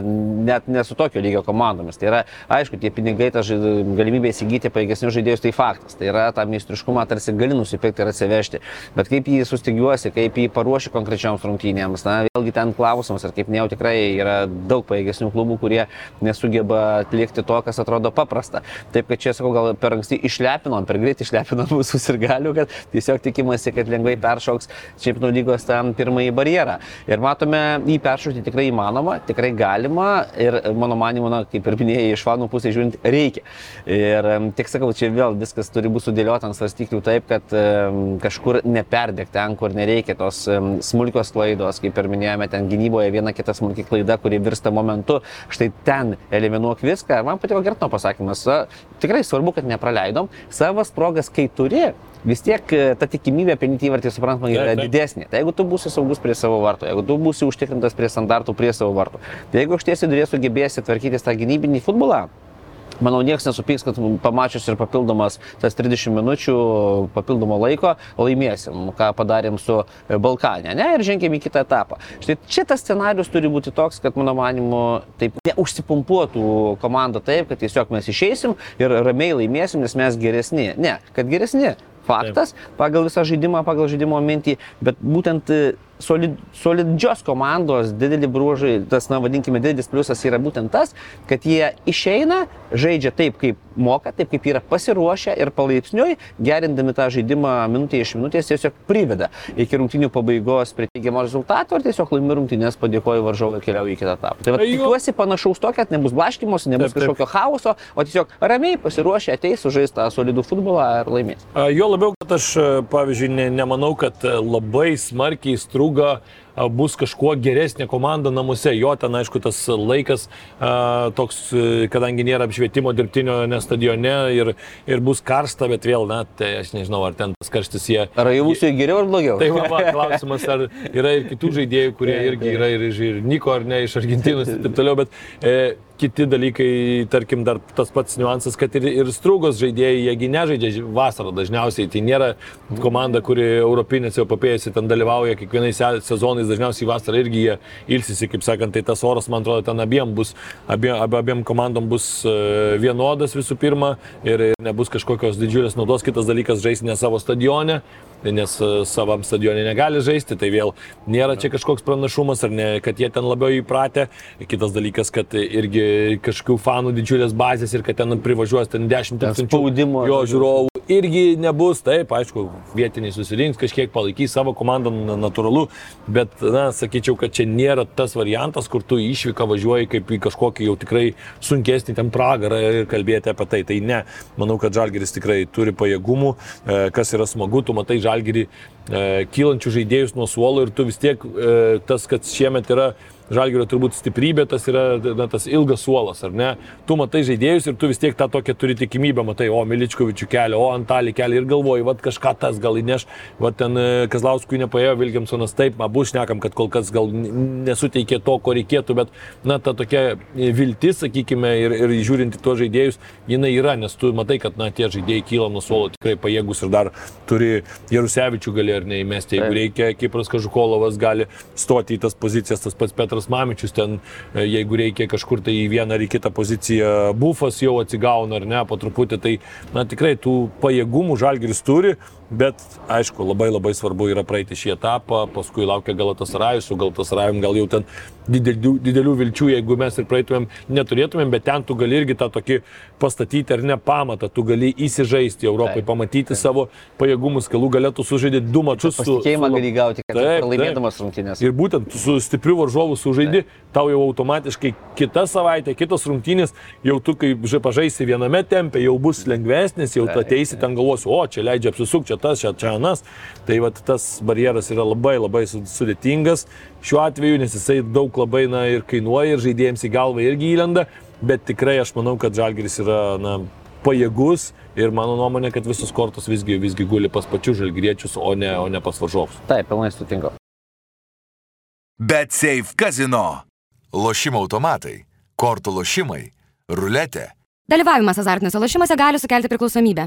net ne su tokio lygio komandomis. Tai yra, aišku, tie pinigai, ta galimybė įsigyti pajėgesnius žaidėjus, tai faktas. Tai yra, tą meistriškumą tarsi gali nusipirkti ir atsivežti. Bet kaip jį sustygiuosi, kaip jį paruoši konkrečioms rungtynėms, na, vėlgi ten klausimas, ar kaip minėjau, tikrai yra daug pajėgesnių klubų, kurie nesugeba atlikti to, kas atrodo paprasta. Taip, kad čia, sakau, gal per anksti išlepinom, per greit išlepinom visus ir galiu, kad tiesiog tikimasi, kad lengvai peršoks Čempionų lygos tam pirmąjį barjerą. Ir matome, jį peršokti tikrai įmanoma, tikrai galima ir mano manimu, na, kaip ir minėjai, iš fanų pusės žiūrint, reikia. Ir tik sakau, čia vėl viskas turi būti sudėliota ant svarstyklių taip, kad um, kažkur neperdegti ten, kur nereikia tos um, smulkios klaidos, kaip ir minėjome, ten gynyboje viena kita smulki klaida, kuri virsta momentu, štai ten eliminuok viską. Man patiko Gertno pasakymas, tikrai svarbu, kad nepraleidom, savas progas, kai turi, vis tiek ta tikimybė pelnyti įvartį, suprantama, yra didesnė. Tai jeigu tu būsi saugus prie savo vartų, jeigu tu būsi užtikrintas prie standartų prie savo vartų, tai jeigu aukštiesi durės sugebėsi tvarkytis tą gynybinį futbolą, manau, niekas nesupyks, kad pamačius ir papildomas tas trisdešimt minučių papildomo laiko laimėsim, ką padarėm su Balkanė, ne, ir žengėm į kitą etapą. Štai šitas scenarius turi būti toks, kad, mano manimu, taip neužsipumpuotų komanda taip, kad tiesiog mes išeisim ir ramiai laimėsim, nes mes geresni. Ne, kad geresni. Faktas, pagal visą žaidimą, pagal žaidimo mintį, bet būtent solid, solidžios komandos didelį bruožai, tas, na, vadinkime, didelis pliusas yra būtent tas, kad jie išeina, žaidžia taip, kaip moka, taip, kaip yra pasiruošę ir palaipsniui, gerindami tą žaidimą minutė iš minutės, tiesiog priveda iki rungtynių pabaigos prie teigiamo rezultato ir tiesiog laimi rungtynės, padėkoju varžovui ir keliauju į kitą etapą. Tai va, tikiuosi panašaus to, kad nebus blaškymosi, nebus taip, kažkokio chaoso, o tiesiog ramiai pasiruošę ateis, sužais tą solidų futbolą ir laimės. Jo labiau, kad aš, pavyzdžiui, ne, nemanau, kad labai smarkiai Strūga bus kažkuo geresnė komanda namuose. Jo ten, aišku, tas laikas a, toks, kadangi nėra apšvietimo dirbtinio ne stadione ir, ir bus karšta, bet vėl, na, tai aš nežinau, ar ten tas karštis jie... Ar jau mūsų geriau ar blogiau? Tai va, klausimas, ar yra ir kitų žaidėjų, kurie irgi yra ir, ir Niko, ar ne, iš Argentinos ir taip toliau, bet e, kiti dalykai, tarkim, dar tas pats niuansas, kad ir, ir Strūgos žaidėjai, jiegi nežaidžia vasarą dažniausiai, tai nėra komanda, kuri europinėse O P P-ėse ten dalyvauja kiekvienais sezonais, dažniausiai vasarą irgi jie ilsisi, kaip sakant, tai tas oras, man atrodo, ten abiem bus, abiem, abiem komandom bus vienodas visų pirma ir, ir nebus kažkokios didžiulės naudos. Kitas dalykas, žaisti ne savo stadione, nes savam stadione negali žaisti, tai vėl nėra čia kažkoks pranašumas, ar ne, kad jie ten labiau įpratę. Kitas dalykas, kad irgi kažkokių fanų didžiulės bazės ir kad ten privažiuos ten dešimt tūkstančių jo žiūrovų irgi nebus. Taip, aišku, vietiniai susirinks, kažkiek palaikys savo komandą, natūralu, bet, na, sakyčiau, kad čia nėra tas variantas, kur tu išvyką važiuoji kaip į kažkokį jau tikrai sunkesnį ten pragarą ir kalbėti apie tai. Tai ne, manau, kad Žalgiris tikrai turi pajėgumų, kas yra smagu, tu matai Žalgirį kylančių žaidėjus nuo suolo ir tu vis tiek tas, kad šiemet yra Žalgirio turbūt stiprybė, tas yra na, tas ilgas suolas, ar ne? Tu matai žaidėjus ir tu vis tiek tą tokią turi tikimybę, matai, o Miličkovičių kelią, o Antalį kelią ir galvoji, va kažką tas gal įneš, va ten Kazlauskui nepaėjo, Vilgiamsonas taip, abu šnekam, kad kol kas gal nesuteikė to, ko reikėtų, bet na ta tokia viltis, sakykime, ir, ir žiūrint į tuos žaidėjus, jinai yra, nes tu matai, kad na tie žaidėjai kyla nuo suolo tikrai pajėgus ir dar turi Jarusevičių gali ar neįmesti, jeigu reikia, Kipras Kažukolovas gali stoti į tas pozicijas, tas pats Petras Mamičius ten, jeigu reikia kažkur tai į vieną ar į kitą poziciją, Bufas jau atsigauna ar ne, po truputį, tai na tikrai tų pajėgumų Žalgiris turi, bet aišku, labai labai svarbu yra praeiti šį etapą, paskui laukia Galatasarajus, su Galatasarajum gal jau ten didelių, didelių vilčių, jeigu mes ir praeitumėm, neturėtumėm, bet ten tu gali irgi tą tokį pastatyti ar ne pamatą, tu gali įsižaisti Europai, pamatyti savo pajėgumus, galų galėtų sužaidyti du mačius. Pasitikėjimą gali gauti, kad pralaimėdamas rungtynės. Ir būtent su stipriu varžovu sužaidi, tau jau automatiškai kita savaitė, kitos rungtynės, jau tu kai pažaisi viename tempe, jau bus lengvesnis, jau tu ateisi ten galvosi, o čia leidžia apsisukti, čia tas, čia, čia anas. Tai vat, tas barjeras yra labai labai sudėtingas šiuo atveju, nes jisai daug labai na, ir kainuoja, ir žaidėjams į galvą irgi įlenda, bet tikrai aš manau, kad Žalgiris yra na, pajėgus ir mano nuomonė, kad visus kortos visgi, visgi guli pas pačius žalgiriečius, o ne, o ne pas varžovus. Taip, pilnai sutinku. BetSafe Casino. Lošimo automatai, kortų lošimai, ruletė. Dalyvavimas azartiniuose lošimuose gali sukelti priklausomybę.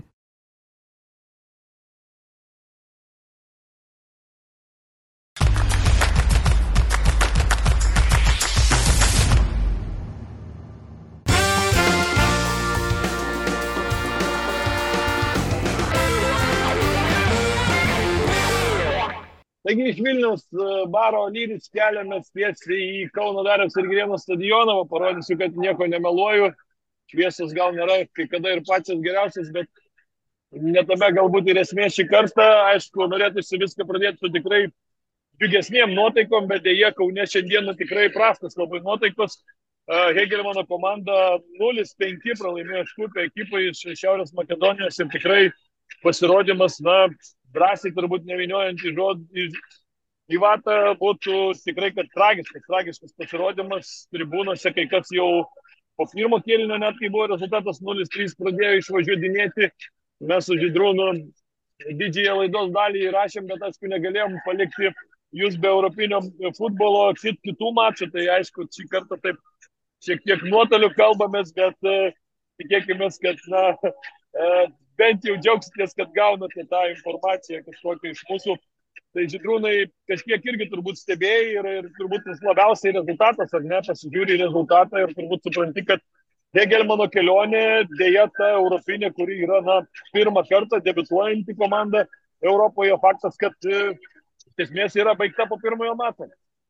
Taigi iš Vilniaus baro Lyris keliamės tiesiai į Kauno Dariaus ir Girėno stadioną, parodysiu, kad nieko nemeluoju, šviesos gal nėra kai kada ir pačios geriausias, bet netame galbūt ir esmė šį kartą, aišku, norėtųsi viską pradėti su tikrai džiugesniem nuotaikom, bet dėja Kaune šiandieną tikrai prastas labai nuotaikos. Hegelmano komanda nulis penki pralaimėjo Škupę ekipai iš Šiaurės Makedonijos ir tikrai pasirodymas, na, drąsiai turbūt nevyniojant į žodį, į vatą būtų tikrai, kad tragiškas, tragiškas pasirodymas tribūnose, kai kas jau po pirmo kėlinio, net kai buvo rezultatas nulis trys, pradėjo išvažiuodinėti. Mes su Žydrūnu didžiąją laidos dalį įrašėm, bet aišku negalėjom palikti jūs be europinio futbolo kitų mačų, tai aišku, šį kartą taip šiek tiek nuotoliu kalbamės, bet uh, tikėkime, kad na, uh, bent jau džiaugsitės, kad gaunate tą informaciją kažkokią iš mūsų. Tai Žydrūnai kažkiek irgi turbūt stebėjai ir, ir turbūt labiausiai rezultatas, ar ne, pasižiūri rezultatą ir turbūt supranti, kad Hegelmano kelionė, dėja ta europinė, kuri yra na, pirmą kartą debiutuojanti komanda Europoje, faktas, kad iš esmės yra baigta po pirmojo mato.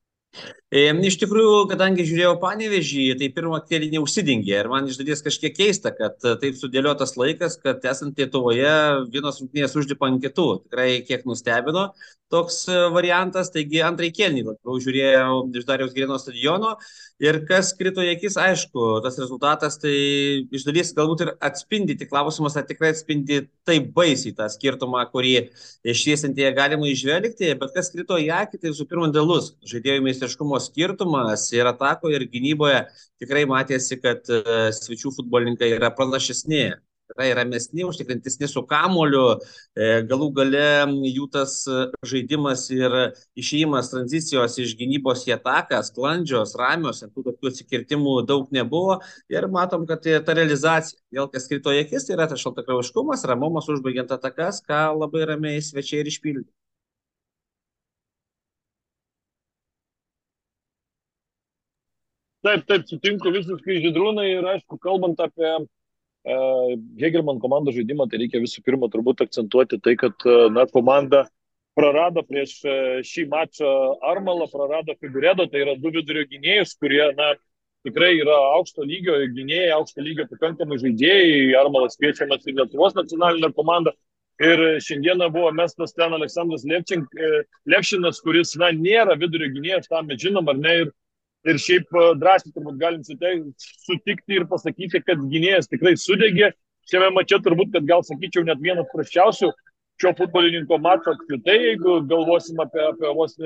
Iš tikrųjų, kadangi žiūrėjau Panevėžį, tai pirmą kėlinį užsidengė ir man iš dalies kažkiek keista, kad taip sudėliotas laikas, kad esant Lietuvoje vienos rungtynės užlipa ant kitų. Tikrai kiek nustebino toks variantas, taigi antrai kėlinį labiau žiūrėjau iš Dariaus Girėno stadiono ir kas krito į akis, aišku, tas rezultatas tai iš dalies galbūt ir atspindi, tik klausimas, ar tikrai atspindi taip baisiai tą skirtumą, kurį šviesintėje galima išvelgti, bet kas krito į akį, tai visų pirma dėlus žaidėjų meistriškumo skirtumas ir atakoje ir gynyboje tikrai matėsi, kad uh, svečių futbolininkai yra pranašesni, yra ramesni, užtikrintesni su kamuoliu, e, galų gale jų tas žaidimas ir išėjimas tranzicijos iš gynybos į ataką, sklandžios, ramios, tų tokių atsikirtimų daug nebuvo ir matom, kad ta realizacija, vėl kas krito į akis, tai yra tas šaltakraujiškumas, ramumas užbaigiant atakas, ką labai ramiai svečiai ir išpildė. Taip, taip, sutinku visiškai Žydrūnai ir aišku, kalbant apie uh, Hegelman komandos žaidimą, tai reikia visų pirma turbūt akcentuoti tai, kad uh, na, komanda prarado prieš uh, šį mačą Armalą, prarado Figuredo, tai yra du vidurio gynėjus, kurie na, tikrai yra aukšto lygio gynėjai, aukšto lygio pakankamai žaidėjai, Armalas kviečiamas į Lietuvos nacionalinę komandą. Ir šiandieną buvo mestas ten Aleksandras Levčink, Levšinas, kuris na, nėra vidurio gynėjas, tam mes žinom, ar ne, ir Ir šiaip drąsiai turbūt galim sutikti ir pasakyti, kad gynėjas tikrai sudegė. Šiame mače turbūt, kad gal sakyčiau, net vienas prasčiausių šio futbolininko mačo apskritai, jeigu galvosim apie, apie vos ne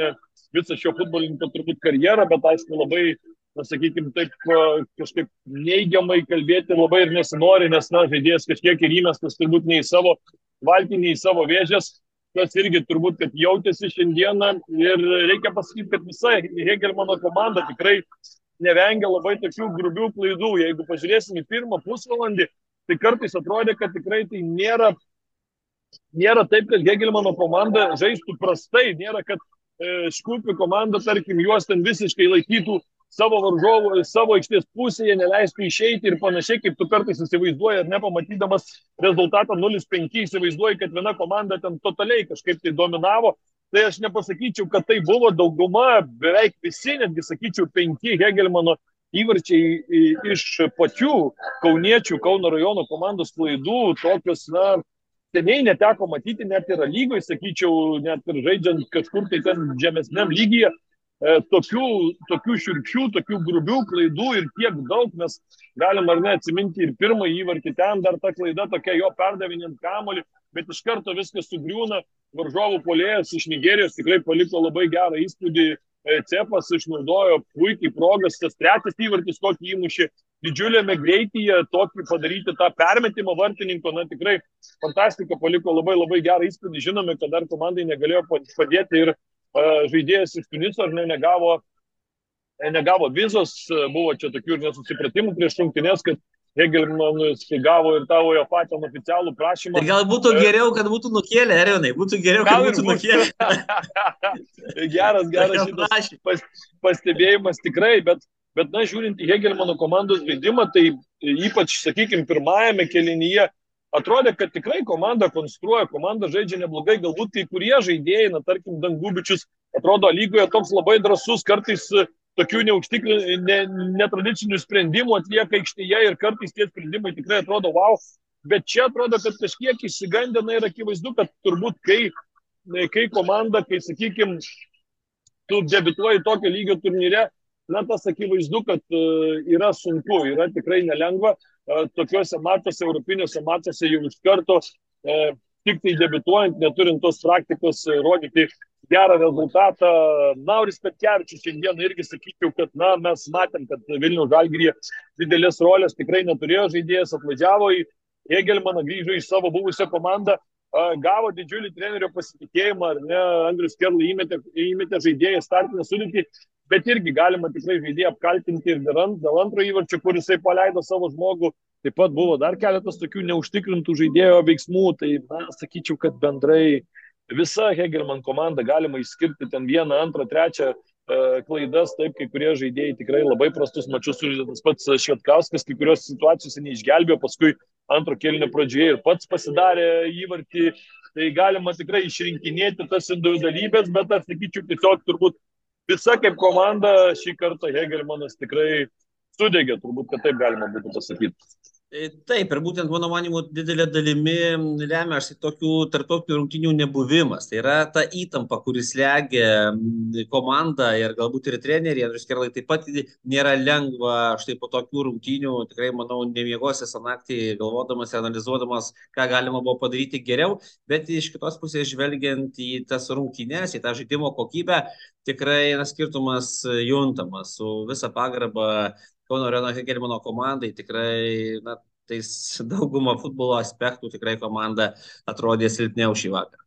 visą šio futbolininko turbūt karjerą, bet aišku labai, na, sakykime, taip kažkaip neigiamai kalbėti labai ir nesinori, nes, na, žaidėjas kažkiek ir įmestas turbūt ne į savo valtį, ne į savo vėžės, kas irgi turbūt, kad jautėsi šiandieną ir reikia pasakyti, kad visa Hegelmano komanda tikrai nevengia labai tokių grubių klaidų. Jeigu pažiūrėsim į pirmą pusvalandį, tai kartais atrodė, kad tikrai tai nėra, nėra taip, kad Hegelmano komanda žaistų prastai, nėra, kad e, Škupių komanda, tarkim, juos ten visiškai laikytų savo varžovų, savo aikštės pusėje, neleistų išeiti ir panašiai, kaip tu kartais įsivaizduoji, ar nepamatydamas rezultatą nulis penki, įsivaizduoji, kad viena komanda ten totaliai kažkaip tai dominavo. Tai aš nepasakyčiau, kad tai buvo dauguma, beveik visi, netgi sakyčiau, penki Hegelmano įvarčiai iš pačių kauniečių, Kauno rajono komandos klaidų, tokios, na, seniai neteko matyti, net ir lygoje, sakyčiau, net ir žaidžiant kažkur tai ten žemesniam lygyje, e, tokių, tokių šiurkščių, tokių grubių klaidų ir tiek daug mes galim ar ne atsiminti ir pirmąjį įvartį, ten dar ta klaida tokia jo perdavinint kamuolį, bet iš karto viskas sugriūna, varžovų puolėjas iš Nigerijos tikrai paliko labai gerą įspūdį, Cepas išnaudojo puikiai progas, tas trečias įvartis, kokį įmušė didžiuliame greityje, tokį padaryti tą permetimą vartininko, na tikrai fantastika, paliko labai labai gerą įspūdį, žinome, kad dar komandai negalėjo padėti ir uh, žaidėjas iš Tuniso, ar ne, negavo, negavo vizos, buvo čia tokių ir nesusipratimų prieš rungtynes, kad Hegelmanas gavo ir tavo jo patį oficialų prašymą. Tai gal būtų geriau, kad būtų nukėlę, Erionai, būtų geriau, kad būtų nukėlę. Geras, geras šitas pas, pastebėjimas tikrai, bet, bet, na, žiūrint į Hegelmano komandos žaidimą, tai ypač, sakykime, pirmajame kėlinyje atrodė, kad tikrai komanda konstruoja, komanda žaidžia neblogai, galbūt kai kurie žaidėjai, na, tarkim, Dangubičius, atrodo lygoje toks labai drąsus, kartais tokių ne, netradicinių sprendimų atlieka aikštėje ir kartais tie sprendimai tikrai atrodo wow, bet čia atrodo, kad kažkiek išsigandina ir akivaizdu, kad turbūt kai, kai komanda, kai, sakykime, tu debiutuoji tokio lygio turnyre, na, tas akivaizdu, kad uh, yra sunku, yra tikrai nelengva, uh, tokiuose matuose, europiniuose matuose jau iš karto, uh, tik tai debiutuojant, neturint tos praktikos, uh, rodyti gerą rezultatą. Nauris Petkevičius šiandien irgi sakyčiau, kad, na, mes matėm, kad Vilniaus Žalgiryje didelės rolės tikrai neturėjo žaidėjas, atvažiavo į Hegelmaną, grįžo į savo buvusią komandą, gavo didžiulį trenerio pasitikėjimą, ar ne, Andrius Kerlai įmetė, įmetė žaidėją startinę sudėtį, bet irgi galima tikrai žaidėją apkaltinti ir dėl antro įvarčio, kur jisai paleido savo žmogų. Taip pat buvo dar keletas tokių neužtikrintų žaidėjo veiksmų, tai, na, sakyčiau, kad bendrai visa Hegelman komanda galima išskirti ten vieną, antrą, trečią e, klaidas, taip, kai kurie žaidėjai tikrai labai prastus mačius sužaidė, tas pats Švetkauskas, kai kurios situacijose neišgelbėjo, paskui antro kėlinio pradžioje ir pats pasidarė įvartį, tai galima tikrai išrinkinėti tas individualybės, bet aš sakyčiau, tiesiog turbūt visa kaip komanda šį kartą Hegelmanas tikrai sudegė, turbūt, kad taip galima būtų pasakyti. Taip, ir būtent mano manimu didelė dalimi lemia aš tokių tarptautinių rungtynių nebuvimas. Tai yra ta įtampa, kuris legia komandą ir galbūt ir treneriai, Andrius Kerlai taip pat nėra lengva štai po tokių rungtynių, tikrai, manau, nemiegosi visą naktį galvodamas ir analizuodamas, ką galima buvo padaryti geriau, bet iš kitos pusės žvelgiant į tas rungtynes, į tą žaidimo kokybę, tikrai na, skirtumas juntamas su visa pagarba Kauno rajono Hegelmano komandai, tikrai, na, tais daugumą futbolo aspektų tikrai komanda atrodė silpniau šį vakarą.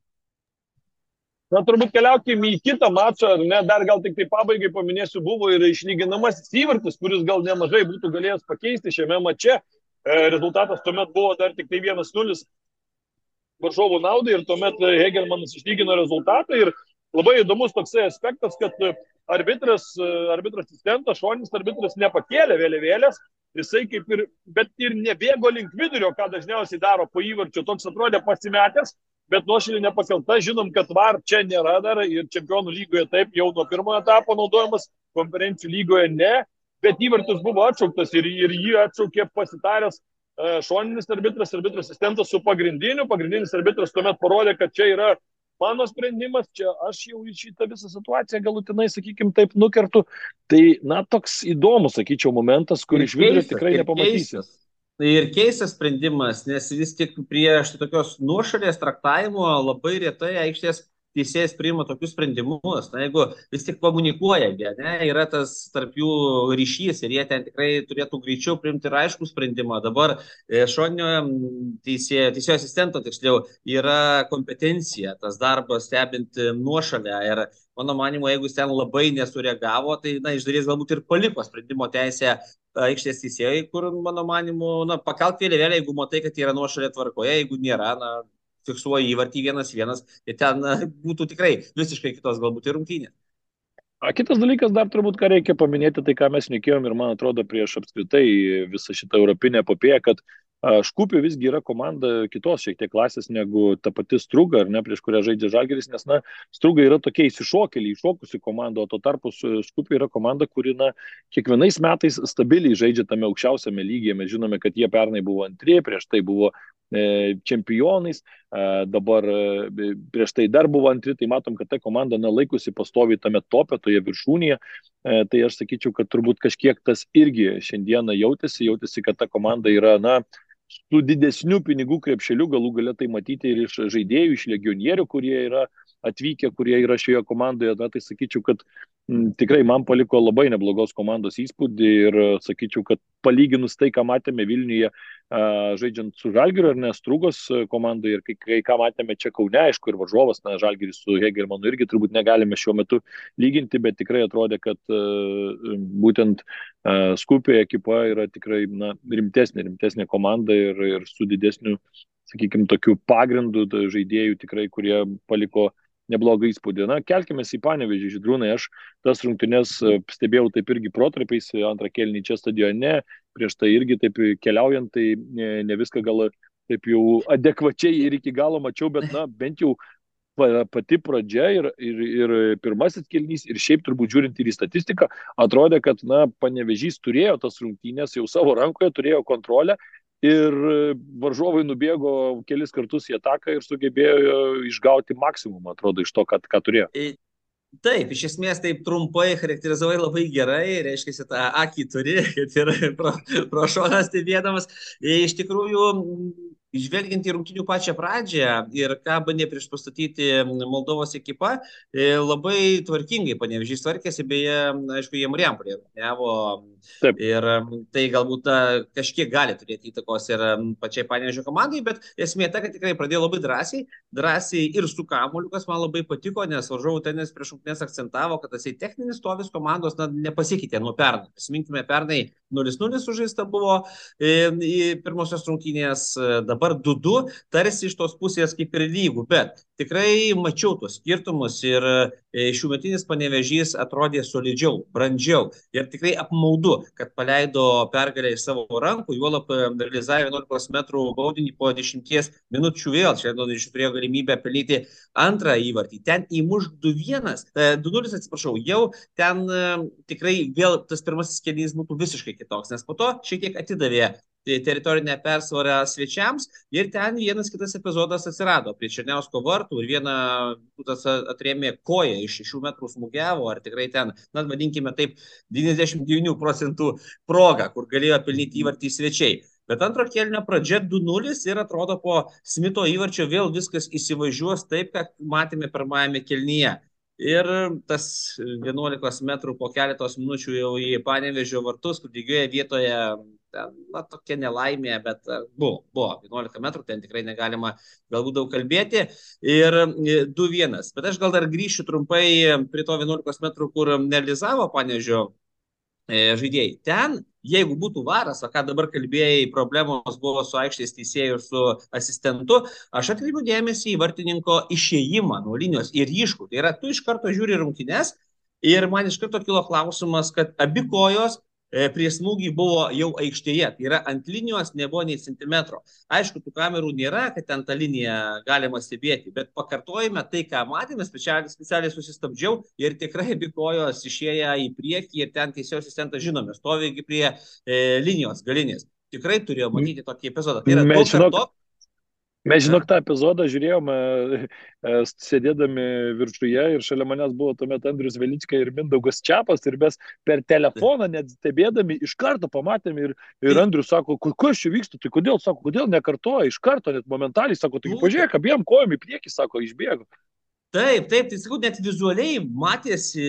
Na, turbūt keliaukime į kitą mačą, ar ne, dar gal tik tai pabaigai paminėsiu, buvo ir išlyginamasis įvartis, kuris gal nemažai būtų galėjęs pakeisti šiame mače. Rezultatas tuomet buvo dar tik tai vienas nulis varžovų naudai ir tuomet Hegelmanas išlygino rezultatą ir labai įdomus toksai aspektas, kad arbitras, arbitro asistentas, šoninis arbitras nepakėlė vėliavėlės, jisai kaip ir, bet ir nebėgo link vidurio, ką dažniausiai daro po įvarčio, toks atrodė pasimetęs, bet nuošalė nepakelta, žinom, kad V A R čia nėra dar ir čempionų lygoje taip jau nuo pirmojo etapo naudojamas, konferencijų lygoje ne, bet įvartis buvo atšauktas ir, ir jį atšaukė pasitaręs šoninis arbitras, arbitro asistentas su pagrindiniu, pagrindinis arbitras tuomet parodė, kad čia yra mano sprendimas, čia aš jau į šitą visą situaciją galutinai, sakykime, taip nukertu. Tai, na, toks įdomus, sakyčiau, momentas, kur iš vidurio tikrai nepamatysi. Ir keistas sprendimas, nes vis tik prieš tokios nuošalės traktavimo labai retai aikštės teisėjas priima tokius sprendimus, na, jeigu vis tik komunikuoja, ne, yra tas tarp jų ryšys ir jie ten tikrai turėtų greičiau priimti ir aiškų sprendimą. Dabar šoninio teisėjo, teisėjo asistento, tiksliau, yra kompetencija, tas darbas stebinti nuošalę ir mano manimo, jeigu jis ten labai nesureagavo, tai, na, iš dalies galbūt ir paliko sprendimo teisę aikštės teisėjai, kur, mano manimu, na, pakalk vėliavėlę, jeigu matai, kad yra nuošalė tvarkoje, jeigu nėra, na, fiksuoja įvartį vienas vienas, tai ten na, būtų tikrai visiškai kitos galbūt ir rungtynės. A, kitas dalykas dar turbūt, ką reikia paminėti, tai ką mes šnekėjom ir man atrodo prieš apskritai visą šitą europinę epopėją, kad Škupių visgi yra komanda kitos šiek tiek klasės negu ta pati Struga, ar ne, prieš kurią žaidžia Žalgiris, nes, na, Struga yra tokia įsišokėlį, iššokusi komanda, o tuo tarpu Škupių yra komanda, kuri, na, kiekvienais metais stabiliai žaidžia tame aukščiausiame lygyje. Mes žinome, kad jie pernai buvo antri, prieš tai buvo e, čempionais, e, dabar e, prieš tai dar buvo antri, tai matom, kad ta komanda, na, laikosi pastoviai tame tope, toje viršūnėje. E, tai aš sakyčiau, kad turbūt kažkiek tas irgi šiandieną jautėsi, jautėsi, kad ta komanda yra, na, su didesniu pinigų krepšeliu, galų galia tai matyti ir iš žaidėjų, iš legionierių, kurie yra atvykę, kurie yra šioje komandoje. Na, tai sakyčiau, kad m, tikrai man paliko labai neblogos komandos įspūdį ir sakyčiau, kad palyginus tai, ką matėme Vilniuje a, žaidžiant su Žalgiriu ar ne Strugos komandai ir kai, kai ką matėme čia Kaune, aišku, ir varžovas, na, Žalgiris su Hegelmanu irgi turbūt negalime šiuo metu lyginti, bet tikrai atrodė, kad a, būtent a, Škupių ekipa yra tikrai, na, rimtesnė, rimtesnė komanda ir, ir su didesniu, sakykime, tokiu pagrindu žaidėjų tikrai, kurie paliko neblogą įspūdį. Na, kelkime į Panevėžį, Žydrūnai, aš tas rungtynes stebėjau taip irgi protarpiais, antrą kėlinį čia stadione, prieš tai irgi taip keliaujant, tai ne, ne viską gal taip jau adekvačiai ir iki galo mačiau, bet, na, bent jau pati pradžia ir, ir, ir pirmasis kėlinys ir šiaip turbūt žiūrint ir į statistiką, atrodė, kad, na, Panevėžys turėjo tas rungtynės jau savo rankoje, turėjo kontrolę ir varžovai nubėgo kelis kartus į ataką ir sugebėjo išgauti maksimumą, atrodo, iš to, ką, ką turėjo. Taip, iš esmės taip trumpai charakterizavai labai gerai, reiškia, tą akį turi, kad ir pro, pro šoną stebėdamas. Iš tikrųjų, žvelgiant į rungtynių pačią pradžią ir ką bandė prieš pastatyti Moldovos ekipa, labai tvarkingai Panevėžys tvarkėsi, beje, aišku, jie Marijampolėje rungtyniavo ir tai galbūt na, kažkiek gali turėti įtakos ir pačiai Panevėžio komandai, bet esmė ta, kad tikrai pradėjo labai drąsiai, drąsiai ir su kamuoliu, kas man labai patiko, nes varžovų tenis prieš rungtynes akcentavo, kad tasai techninis stovis komandos na, nepasikeitė nuo pernai. Prisiminkime, pernai nulis nulis sužaista buvo į pirmosios rungtynės, dabar du du, tarsi iš tos pusės kaip ir lygų, bet tikrai mačiau tos skirtumus ir šiųmetinis Panevėžys atrodė solidžiau, brandžiau ir tikrai apmaudu, kad paleido pergalę iš savo rankų, juolab realizavė vienuolikos metrų baudinį po dešimties minučių vėl, čia turėjo galimybę pelnyti antrą įvartį, ten įmuš du vienas, du nulis atsiprašau, jau ten tikrai vėl tas pirmasis kėlinys būtų visiškai kitoks, nes po to šiek tiek atidavė teritorinę persvarą svečiams ir ten vienas kitas epizodas atsirado prie Černiausko vartų ir vieną tas atrėmė koją iš šešių metrų smūgiavo, ar tikrai ten, na, vadinkime taip, devyniasdešimt devynių procentų proga, kur galėjo pelnyti įvartį svečiai. Bet antro kėlinio pradžia du nulis ir atrodo po Smito įvarčio vėl viskas įsivažiuos taip, kad matėme pirmajame kėlinyje. Ir tas vienuolikos metrų po keletos minučių jau į Panevėžio vartus, kur lygioje vietoje ten, na, tokia nelaimė, bet buvo, buvo vienuolika metrų, ten tikrai negalima galbūt daug kalbėti. Ir du vienas. Bet aš gal dar grįšiu trumpai prie to vienuolikos metrų, kur nerealizavo Panevėžio žaidėjai. Ten, jeigu būtų varas, o ką dabar kalbėjai, problemos buvo su aikštės teisėju ir su asistentu, aš atkreipiu dėmesį į vartininko išėjimą nuo linijos ir ryškų. Tai yra, tu iš karto žiūri rungtynes ir man iš karto kilo klausimas, kad abi kojos prie smūgį buvo jau aikštėje, tai yra ant linijos nebuvo nei centimetro. Aišku, tų kamerų nėra, kad ten tą liniją galima stebėti, bet pakartojame tai, ką matėme, specialiai, specialiai susistabdžiau ir tikrai abi kojos išėję į priekį ir ten teisėjo asistentas žinome, stovi prie e, linijos galinės. Tikrai turėjo matyti tokį epizodą. Tai yra daug kartų. Mes žinok tą epizodą žiūrėjome sėdėdami viršuje ir šalia manęs buvo tuomet Andrius Velicka ir Mindaugas Čiapas ir mes per telefoną net stebėdami iš karto pamatėme ir, ir Andrius sako, kas čia vyksta, tai kodėl, sako, kodėl nekartoja, iš karto net momentaliai, sako, tai pažiūrėk, abiem kojom į priekį, sako, išbėgo. Taip, taip, tai sakau, net vizualiai matėsi,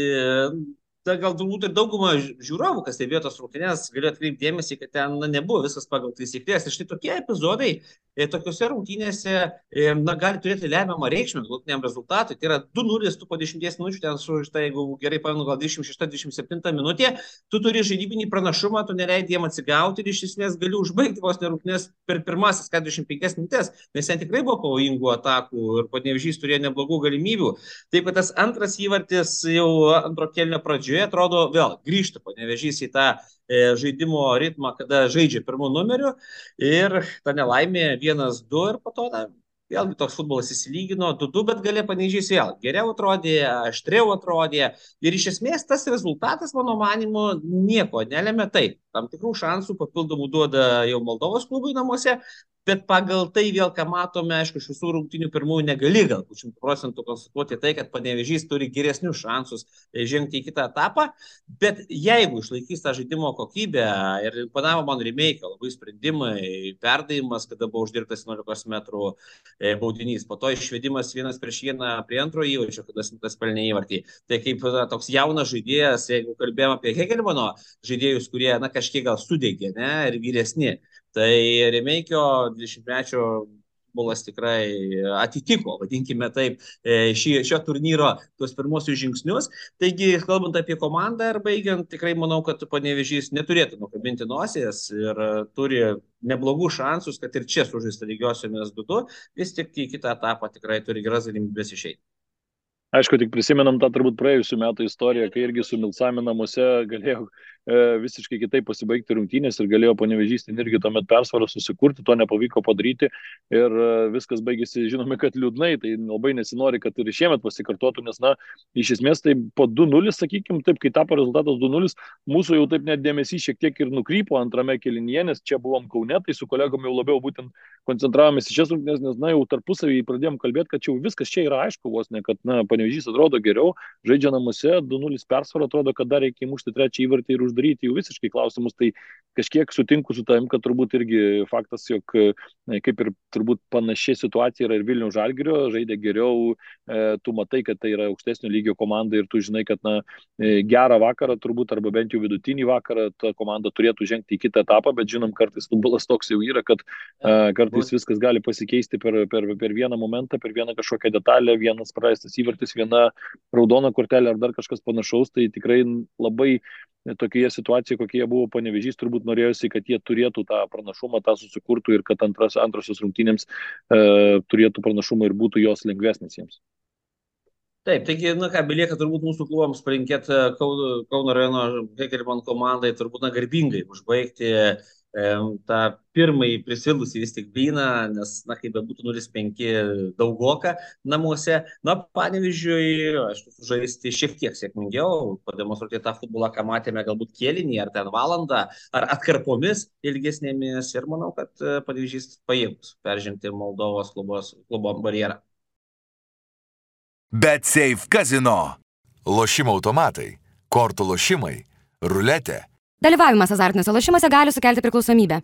ta gal turbūt ir dauguma žiūrovų, kas stebėjo tos rungtynės, galėjo atkreipti dėmesį, kad ten na, nebuvo viskas pagal taisyklės. Ir štai tokie epizodai e, tokiuose rungtynėse e, na, gali turėti lemiamą reikšmę galutiniam rezultatui. Tai yra du nulis, tu po dešimties minučių, ten su štai, jeigu gerai pamenu, gal dvidešimt šešta dvidešimt septinta minutė, tu turi žaidybinį pranašumą, tu neleidi jiem atsigauti ir iš esmės gali užbaigti vos nerungtynės per pirmasis keturiasdešimt penkias minutės, nes ten tikrai buvo pavojingų atakų ir Panevėžys turėjo neblogų galimybių. Taip, kad tas antras įvartis jau antro kėlinio pradžioje atrodo vėl grįžta Panevėžys į tą e, žaidimo ritmą, kada žaidžia pirmų numerių ir ta nelaimė vienas du ir po to na, vėlgi toks futbolas įsilygino du du, bet galė Panevėžys vėl geriau atrodė, aštriau atrodė ir iš esmės tas rezultatas, mano manimu, nieko nelėmė. Taip, tam tikrų šansų papildomų duoda jau Moldovos klubui namuose, bet pagal tai vėl, ką matome, aišku, iš visų rungtynių pirmųjų negali galbūt šimtu procentų konstatuoti tai, kad Panevėžys turi geresnius šansus žengti į kitą etapą, bet jeigu išlaikys tą žaidimo kokybę ir imponavo man Rimeikio labai sprendimai, perdavimas, kada buvo uždirbtas vienuolikos metrų baudinys, po to išvedimas vienas prieš vieną prie antro įvarčio, kada Smithas pelnė įvartį. Tai kaip na, toks jaunas žaidėjas, jeigu kalbėjome apie Hegelmano žaidėjus, kurie na, kažkiek gal sudegė ne, ir vyresni, tai Rimeikio dvidešimtmečio futbolas tikrai atitiko, vadinkime taip, šį, šio turnyro tuos pirmosius žingsnius. Taigi, kalbant apie komandą ir baigiant, tikrai manau, kad Panevėžys neturėtų nukabinti nosies ir turi neblogų šansus, kad ir čia sužaista lygiosiomis du du, vis tik į kitą etapą tikrai turi geras galimybės išeiti. Aišku, tik prisimenam tą turbūt praėjusių metų istoriją, kai irgi su Milsami namuose galėjo e, visiškai kitaip pasibaigti rungtynės ir galėjo Panevėžys ten irgi tuomet persvarą susikurti, to nepavyko padaryti ir e, viskas baigėsi, žinome, kad liūdnai, tai labai nesinori, kad ir šiemet pasikartotų, nes, na, iš esmės tai po du nulis, sakykime, taip, kai tapo rezultatas du nulis, mūsų jau taip net dėmesys šiek tiek ir nukrypo antrame kėlinyje, nes čia buvom Kaune, tai su kolegom jau labiau būtent koncentravomės į šias rungtynes, nes, na, jau tarpusavį pradėjom kalbėti, kad čia jau viskas čia yra aišku, vos ne, kad, na, Panevėžys atrodo geriau, žaidžia namuose, du nulis persvara, atrodo, kad dar reikia įmušti trečią įvartį ir uždaryti jau visiškai klausimus, tai kažkiek sutinku su tavim, kad turbūt irgi faktas, jog kaip ir turbūt panaši situacija yra ir Vilniaus Žalgirio, žaidė geriau, e, tu matai, kad tai yra aukštesnio lygio komanda ir tu žinai, kad na, gerą vakarą turbūt arba bent jau vidutinį vakarą ta komanda turėtų žengti į kitą etapą, bet žinom, kartais futbolas toks jau yra, kad e, kartais viskas gali pasikeisti per, per, per vieną momentą, per vieną kažkokią detalę, vienas praleistas įvartis, viena raudona kortelė ar dar kažkas panašaus, tai tikrai labai tokioje situacijoje, kokie jie buvo Panevėžys, turbūt norėjusi, kad jie turėtų tą pranašumą, tą susikurtų ir kad antras, antrosios rungtynėms e, turėtų pranašumą ir būtų jos lengvesnės jiems. Taip, taigi, na ką, belieka turbūt mūsų klubams palinkėti Kauno, Kauno rajono Hegelman komandai turbūt na garbingai užbaigti tą pirmąjį prisilusį vis tik blyną, nes, na, kaip bebūtų nulis penki daugoka namuose. Na, Panevėžiui, aišku, sužaisti šiek tiek sėkmingiau, pademonstruoti tą futbolą, ką matėme galbūt kėlinį, ar ten valandą, ar atkarpomis ilgesnėmis. Ir manau, kad Panevėžys pajėgus peržengti Moldovos klubos, klubo barjerą. BetSafe Casino. Lošimo automatai, kortų lošimai, ruletė. Dalyvavimas azartiniuose lošimuose gali sukelti priklausomybę.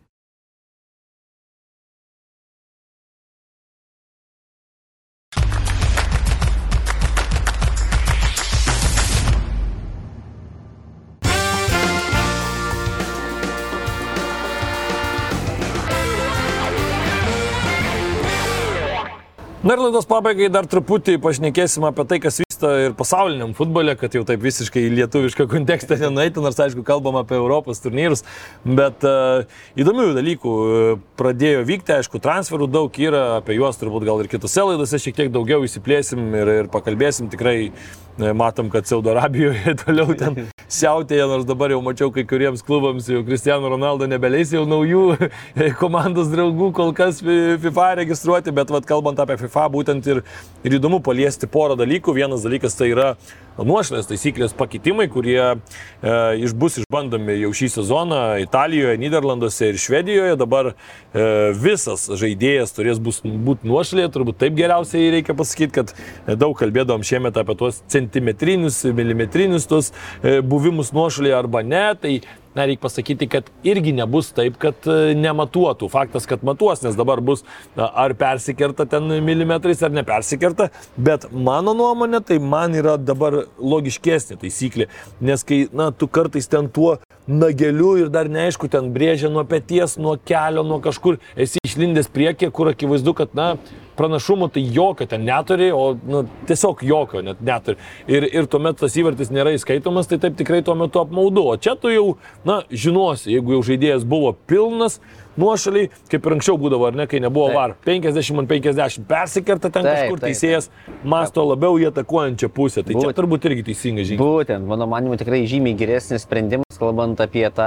Na ir laidos pabaigai dar truputį pašnekėsim apie tai, kas vyksta ir pasauliniam futbole, kad jau taip visiškai į lietuvišką kontekstą nenueiti, nors aišku kalbam apie Europos turnyrus, bet uh, įdomių dalykų pradėjo vykti, aišku, transferų daug yra, apie juos turbūt gal ir kitose laidose šiek tiek daugiau įsiplėsim ir, ir pakalbėsim, tikrai matom, kad Saudo Arabijoje toliau ten siautėja, nors dabar jau mačiau kai kuriems klubams, jau Cristiano Ronaldo nebeleis jau naujų komandos draugų kol kas FIFA registruoti, bet vat, kalbant apie FIFA, būtent ir, ir įdomu paliesti porą dalykų. Vienas dalykas tai yra nuošalės taisyklės pakitimai, kurie e, iš bus išbandomi jau šį sezoną Italijoje, Nyderlanduose ir Švedijoje. Dabar e, visas žaidėjas turės būti nuošalėje, turbūt taip geriausiai reikia pasakyti, kad daug kalbėdavom šiemet apie tuos centimetrus centimetrinius, milimetrinius tos buvimus nuošalyje arba ne, tai na, reikia pasakyti, kad irgi nebus taip, kad nematuotų. Faktas, kad matuos, nes dabar bus ar persikerta ten milimetrais, ar nepersikerta, bet mano nuomonė, tai man yra dabar logiškesnė taisyklė, nes kai, na, tu kartais ten tuo nageliu ir dar neaišku, ten brėžia nuo peties, nuo kelio, nuo kažkur, esi išlindęs priekį, kur akivaizdu, kad, na, pranašumo tai jokio ten neturi, o nu, tiesiog jokio net neturi. Ir, ir tuomet tas įvartis nėra įskaitomas, tai taip tikrai tuo metu apmaudu. O čia tu jau, na, žinosi, jeigu jau žaidėjas buvo pilnas nuošaliai, kaip ir anksčiau būdavo, ar ne, kai nebuvo var, penkiasdešimt ant penkiasdešimt persikerta ten taip, kažkur, taip, teisėjas masto labiau į atakuojančią pusę. Tai Būt, čia turbūt irgi teisinga žingsnis. Būtent, mano manimu, tikrai žymiai geresnis sprendimas, kalbant apie tą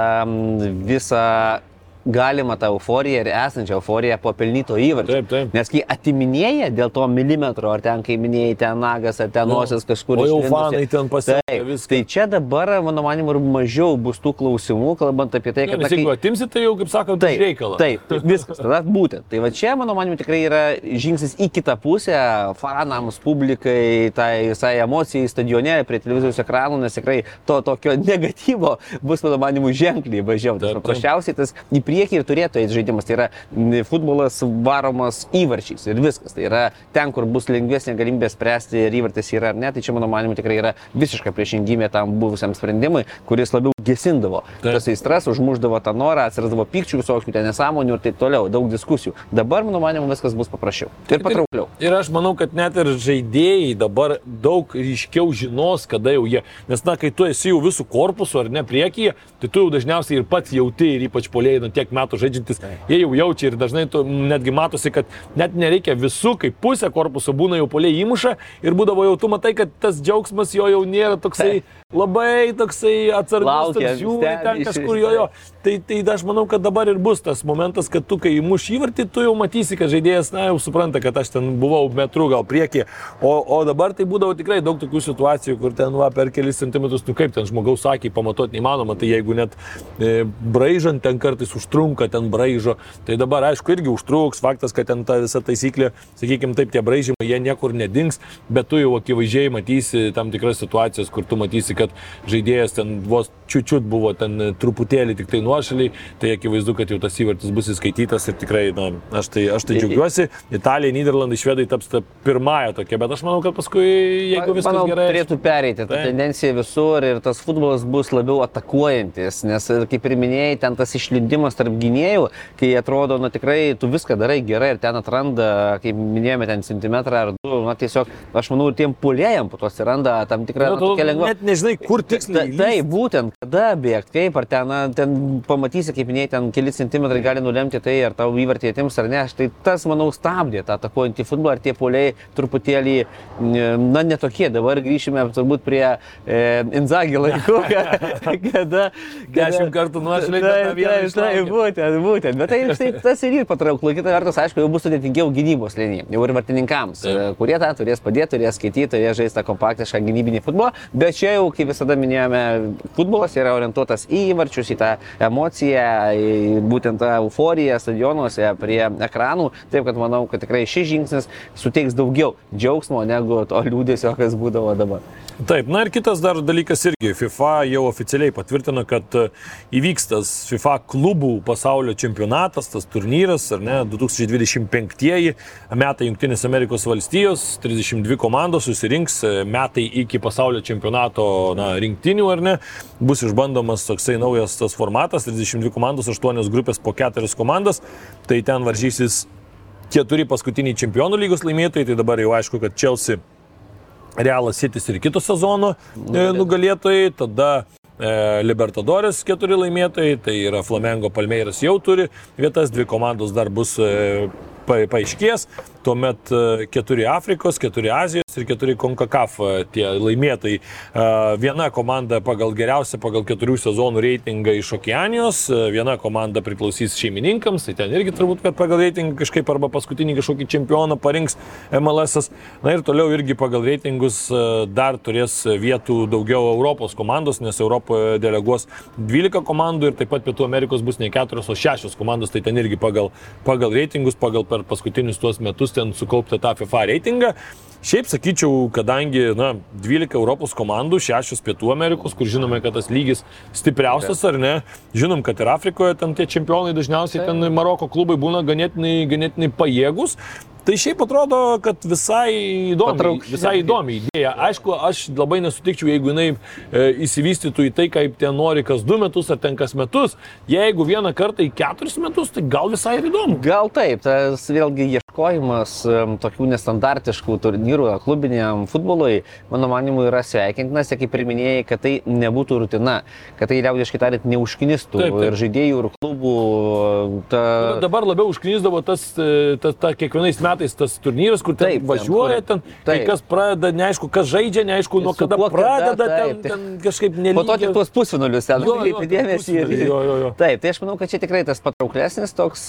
visą galima tą euforiją ir esančią euforiją po pelnyto įvarčio. Taip, taip. Nes kai atiminėja dėl to milimetro, ar ten, kai minėjai, ten nagas, ar ten nosis kažkur išlindusi. O jau išlindusi, fanai ten pasiekė viską. Tai čia dabar, mano manimu, ir mažiau bus tų klausimų, kalbant apie tai, kad... Ne, nes jeigu kai... atimsi, tai jau, kaip sakant, tai reikalą. Taip, taip, viskas, tada būtent. Tai va čia, mano manimu, tikrai yra žingsnis į kitą pusę, fanams, publikai, tai visai emocijai, stadione, prie televizijos ekranų, nes tikrai to tokio negatyvo bus, mano manimu, ženkliai mažiau. Paprasčiausiai tas į priekį ir turėtų eiti žaidimas. Tai yra futbolas varomas įvarčiais ir viskas. Tai yra ten, kur bus lengvesnė galimybė spręsti ir įvartis yra ar ne. Tai čia, mano manimu, tikrai yra visiška priešingybė tam buvusiam sprendimui, kuris labiau gesindavo. Taip. Tas aistras, užmuždavo tą norą, atsirasdavo pykčių visokių, ten nesąmonių ir taip toliau. Daug diskusijų. Dabar, mano manimu, viskas bus paprasčiau. Ir patraukliau. Ir, ir aš manau, kad net ir žaidėjai dabar daug ryškiau žinos, kada jau jie. Nes, na, kai tu esi jau visų korpusų ar ne priekyje, tai tu jau dažniausiai ir pats jauti ir ypač puolėjai, nu, tiek metų žaidžiantis, jie jau jaučia ir dažnai tu netgi matosi, kad net nereikia visų, kaip pusę korpuso būna jau puolėjai įmuša ir būdavo jau tu matai, kad tas džiaugsmas jo jau nėra toksai labai toksai atsargus, toks žiūri ten kažkur jo jo. Tai, tai aš manau, kad dabar ir bus tas momentas, kad tu, kai įmuš įvartį, tu jau matysi, kad žaidėjas, na, jau supranta, kad aš ten buvau metrų gal priekį, o, o dabar tai būdavo tikrai daug tokių situacijų, kur ten va, per kelis centimetrus, nu kaip ten žmogaus akį pamatuoti neįmanoma, tai jeigu net e, braižant ten kartais užtrunka, ten braižo, tai dabar aišku irgi užtruks, faktas, kad ten ta visa taisyklė, sakykime taip, tie braižymai, jie niekur nedings, bet tu jau akivaizdžiai matysi tam tikras situacijas, kur tu matysi, kad žaidėjas ten vos čiučiut buvo ten truputėlį tik tai nuošaliai, tai akivaizdu, kad jau tas įvartis bus įskaitytas ir tikrai, na, aš tai, aš tai džiaugiuosi. Italija, Nyderlandai, Švedai taps ta pirmąja tokia, bet aš manau, kad paskui, jeigu viskas manau, gerai... turėtų pereiti ta tendencija visur ir tas futbolas bus labiau atakuojantis, nes, kaip ir minėjai, ten tas išlindimas tarp gynėjų, kai atrodo, na, tikrai tu viską darai gerai ir ten atranda, kaip minėjome, ten centimetrą ar du, na, tiesiog, aš manau, ir tiem puolėjam po to atsiranda tam tikra, na, tokia lengva... Net nežinai, kur tiksliai. Tai būtent, kada bėgti, kaip, ar ten, na, ten pamatysi, kaip minėjai, ten keli centimetrai gali nulemti tai, ar tau įvartį atims ar ne. Tai tas, manau, stabdė tą atakuojantį futbolą, ar tie puoliai truputėlį, na, netokie. Dabar grįšime turbūt prie e, Inzaghi laikų, kada... Dešimt kartų nuošaliai, bet tą vieną išlaukė. Tai būtent, būtent. Bet tai, tai tas ir ir patrauklu. Kita vertus, aišku, jau bus sudėtingiau gynybos linija. Jau ir vartininkams, kurie tą turės padėti, turės skaityti, turės žaisti tą kompaktišką gynybinį futbolą. Bet čia jau, kaip visada minėjome, futbolas yra orientuotas į įvarčius, į tą emociją, į būtent tą euforiją stadionuose prie ekranų. Taip, kad manau, kad tikrai šis žingsnis suteiks daugiau džiaugsmo negu to liūdesio, kas būdavo dabar. Taip, na ir kitas dar dalykas irgi. FIFA jau oficialiai patvirtino, kad įvyks tas FIFA klubų pasaulio čempionatas, tas turnyras, ar ne, du tūkstančiai dvidešimt penktieji metai Jungtinės Amerikos valstijos, trisdešimt dvi komandos susirinks, metai iki pasaulio čempionato, na, rinktinių, ar ne, bus išbandomas toksai naujas tas formatas, trisdešimt dvi komandos, aštuonios grupės po keturias komandas, tai ten varžysis keturi paskutiniai čempionų lygos laimėtojai, tai dabar jau aišku, kad Chelsea, Realas Citis ir kito sezono e, nugalėtojai, tada e, Libertadores keturi laimėtojai, tai yra Flamengo, Palmeiras jau turi vietas, dvi komandos dar bus e, pa, paaiškės, tuomet e, keturi Afrikos, keturi Azijos ir keturi CONCACAF tie laimėtojai. E, viena komanda pagal geriausią, pagal keturių sezonų reitingą iš Okeanijos, e, viena komanda priklausys šeimininkams, tai ten irgi turbūt, kad pagal reitingą kažkaip arba paskutinį kažkokį čempioną parinks M L S. Na ir toliau irgi pagal reitingus e, dar turės vietų daugiau Europos komandos, nes Europoje deleguos dvylika komandų ir taip pat Pietų Amerikos bus ne keturios, o šešios komandos, tai ten irgi pagal, pagal reitingus, pagal per paskutinius tuos metus ten sukauptą tą FIFA reitingą. Šiaip sakyčiau, kadangi na, dvylika Europos komandų, šešios Pietų Amerikos, kur žinome, kad tas lygis stipriausias ar ne, žinom, kad ir Afrikoje ten tie čempionai dažniausiai ten Maroko klubai būna ganėtinai, ganėtinai pajėgus. Tai šiaip atrodo, kad visai įdomi, Patrauk. visai įdomi idėja. Aišku, aš labai nesutikčiau, jeigu jinai e, įsivystytų į tai, kaip ten nori kas du metus ar ten kas metus. Jeigu vieną kartą į keturis metus, tai gal visai ir įdomu. Gal taip, tas vėlgi ieškojimas um, tokių nestandartiškų turnyrų klubiniam futbolui, mano manimu, yra sveikintinas, kaip ir minėjai, kad tai nebūtų rutina, kad tai liaudiškai tariant neužknistų Taip, taip. ir žaidėjų, ir klubų. Ta... Dabar labiau užknisdavo tas, ta, ta kiekvienais metais tas turnyras, kur ten Taip, važiuoja, ten, kai taip. kas pradeda, neaišku, kas žaidžia, neaišku, nuo Su kada kuo kada, pradeda, taip, ten, ten kažkaip nelygiai. Po to tik tuos pusfinalius ten Jo, jo, atkreipi dėmesį. ir- pusfinaliai, jo, jo, jo. Taip, tai aš manau, kad čia tikrai tas patrauklesnis toks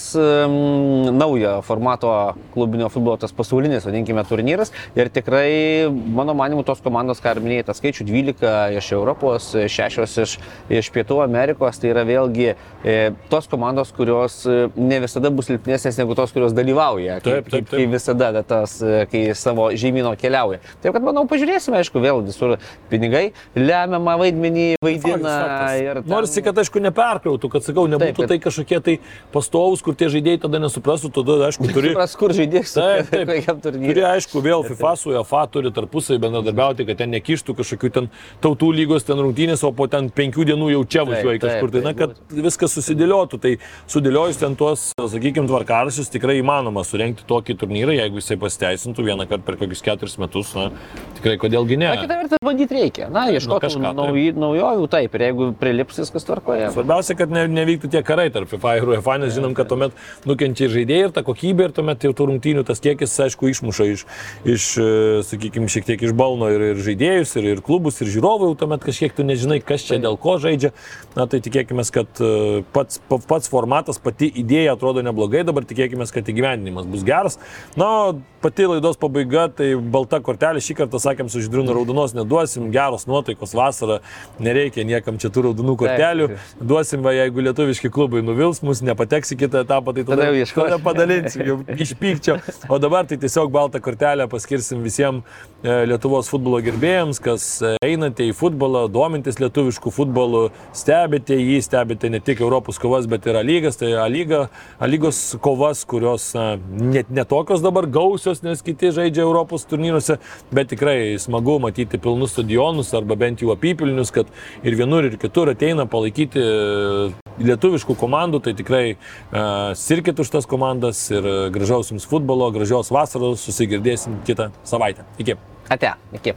um, naujo formato klubinio futbolo, tas pasaulinis, vadinkime, turnyras. Ir tikrai, mano manimu, tos komandos, ką ir minėjai, tas skaičių dvylika iš Europos, šešios iš, iš Pietų Amerikos, tai yra vėlgi e, tos komandos, kurios e, ne visada bus silpnesnės negu tos, kurios dalyvauja. Taip, taip, taip. Kai visada tas, kai savo žemyno keliauja. Taip, kad manau, pažiūrėsime, aišku, vėl visur pinigai lemiamą vaidmenį vaidina. Ir ten... Norisi, kad, aišku, neperkrautų, kad, sakau, nebūtų Taip, kad- tai kažkokie tai pastovus, kur tie žaidėjai tada nesuprastų, tada, aišku, turi... Supras, kur žaidėjas, Taip, taip. kokiam Turi, turnyre. aišku, vėl FIFA su UEFA turi tarpusai bendradarbiauti, kad ten nekištų kažkokių ten tautų lygos ten rungtynės, o po ten penkių dienų jau čia važiuoja taip, kažkur. Tai, na, taip, kad viskas susidėliotų. Tai sudėliojus ten tuos, sakykime, tvarkaraščius, tikrai įmanoma surengti tokį turnyrą, jeigu jisai pasiteisintų vieną kartą per kokius keturis metus. Na, tikrai, kodėlgi ne? Na, kitą vertus bandyti reikia. Na, ieškoti kažką, taip. nauj, naujovių, taip. Ir jeigu prilips viskas tvarkoje. Svarbiausia, kad ne, nevyktų tie karai tarp FIFA ir UEFA, nes žinom, kad tuomet nukenčia ir žaidėjai, ir ta kokybė, ir tuomet jau tų rungtynių tas kiekis, aišku, išmuša iš, iš sakykime, šiek tiek iš balno ir, ir žaidėjus, ir, ir klubus, ir žiūrovų, jau tuomet kažkiek tu nežinai, kas čia dėl ko žaidžia. Na, tai tikėkime, kad pats, pats formatas, pati idėja atrodo neblogai, dabar tikėkime, kad įgyvendinimas bus geras. Na, pati laidos pabaiga, tai balta kortelė, šį kartą sakėm, su Žydrūnu raudonos neduosim, geros nuotaikos vasarą, nereikia niekam čia tų raudonų kortelių, duosim, va, jeigu lietuviški klubai nuvils, mus nepateks į kitą etapą, tai tada, Tada jau ieškosim. tada padalinsim, jau iš pykčio. O dabar tai tiesiog baltą kortelę paskirsim visiems Lietuvos futbolo gerbėjams, kas einate į futbolą, domintis lietuviškų futbolų, stebite jį, stebite ne tik Europos kovas, bet ir A lygas, tai A lyga, A lygos kovas, kurios na, net netokios dabar gausios, nes kiti žaidžia Europos turnyruose, bet tikrai smagu matyti pilnus stadionus arba bent jau apypilnius, kad ir vienur ir kitur ateina palaikyti lietuviškų komandų, tai tikrai uh, sirkit už tas komandas ir gražaus jums futbolo, gražios vasaros, susigirdėsim kitą savaitę. Iki. Ate, iki.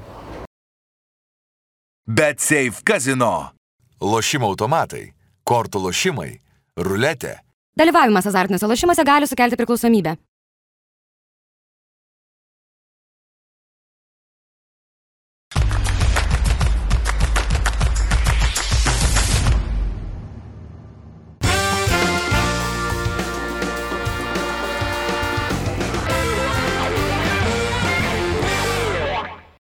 BetSafe Casino. Lošimo automatai, kortų lošimai, ruletė. Dalyvavimas azartiniuose lošimuose gali sukelti priklausomybę.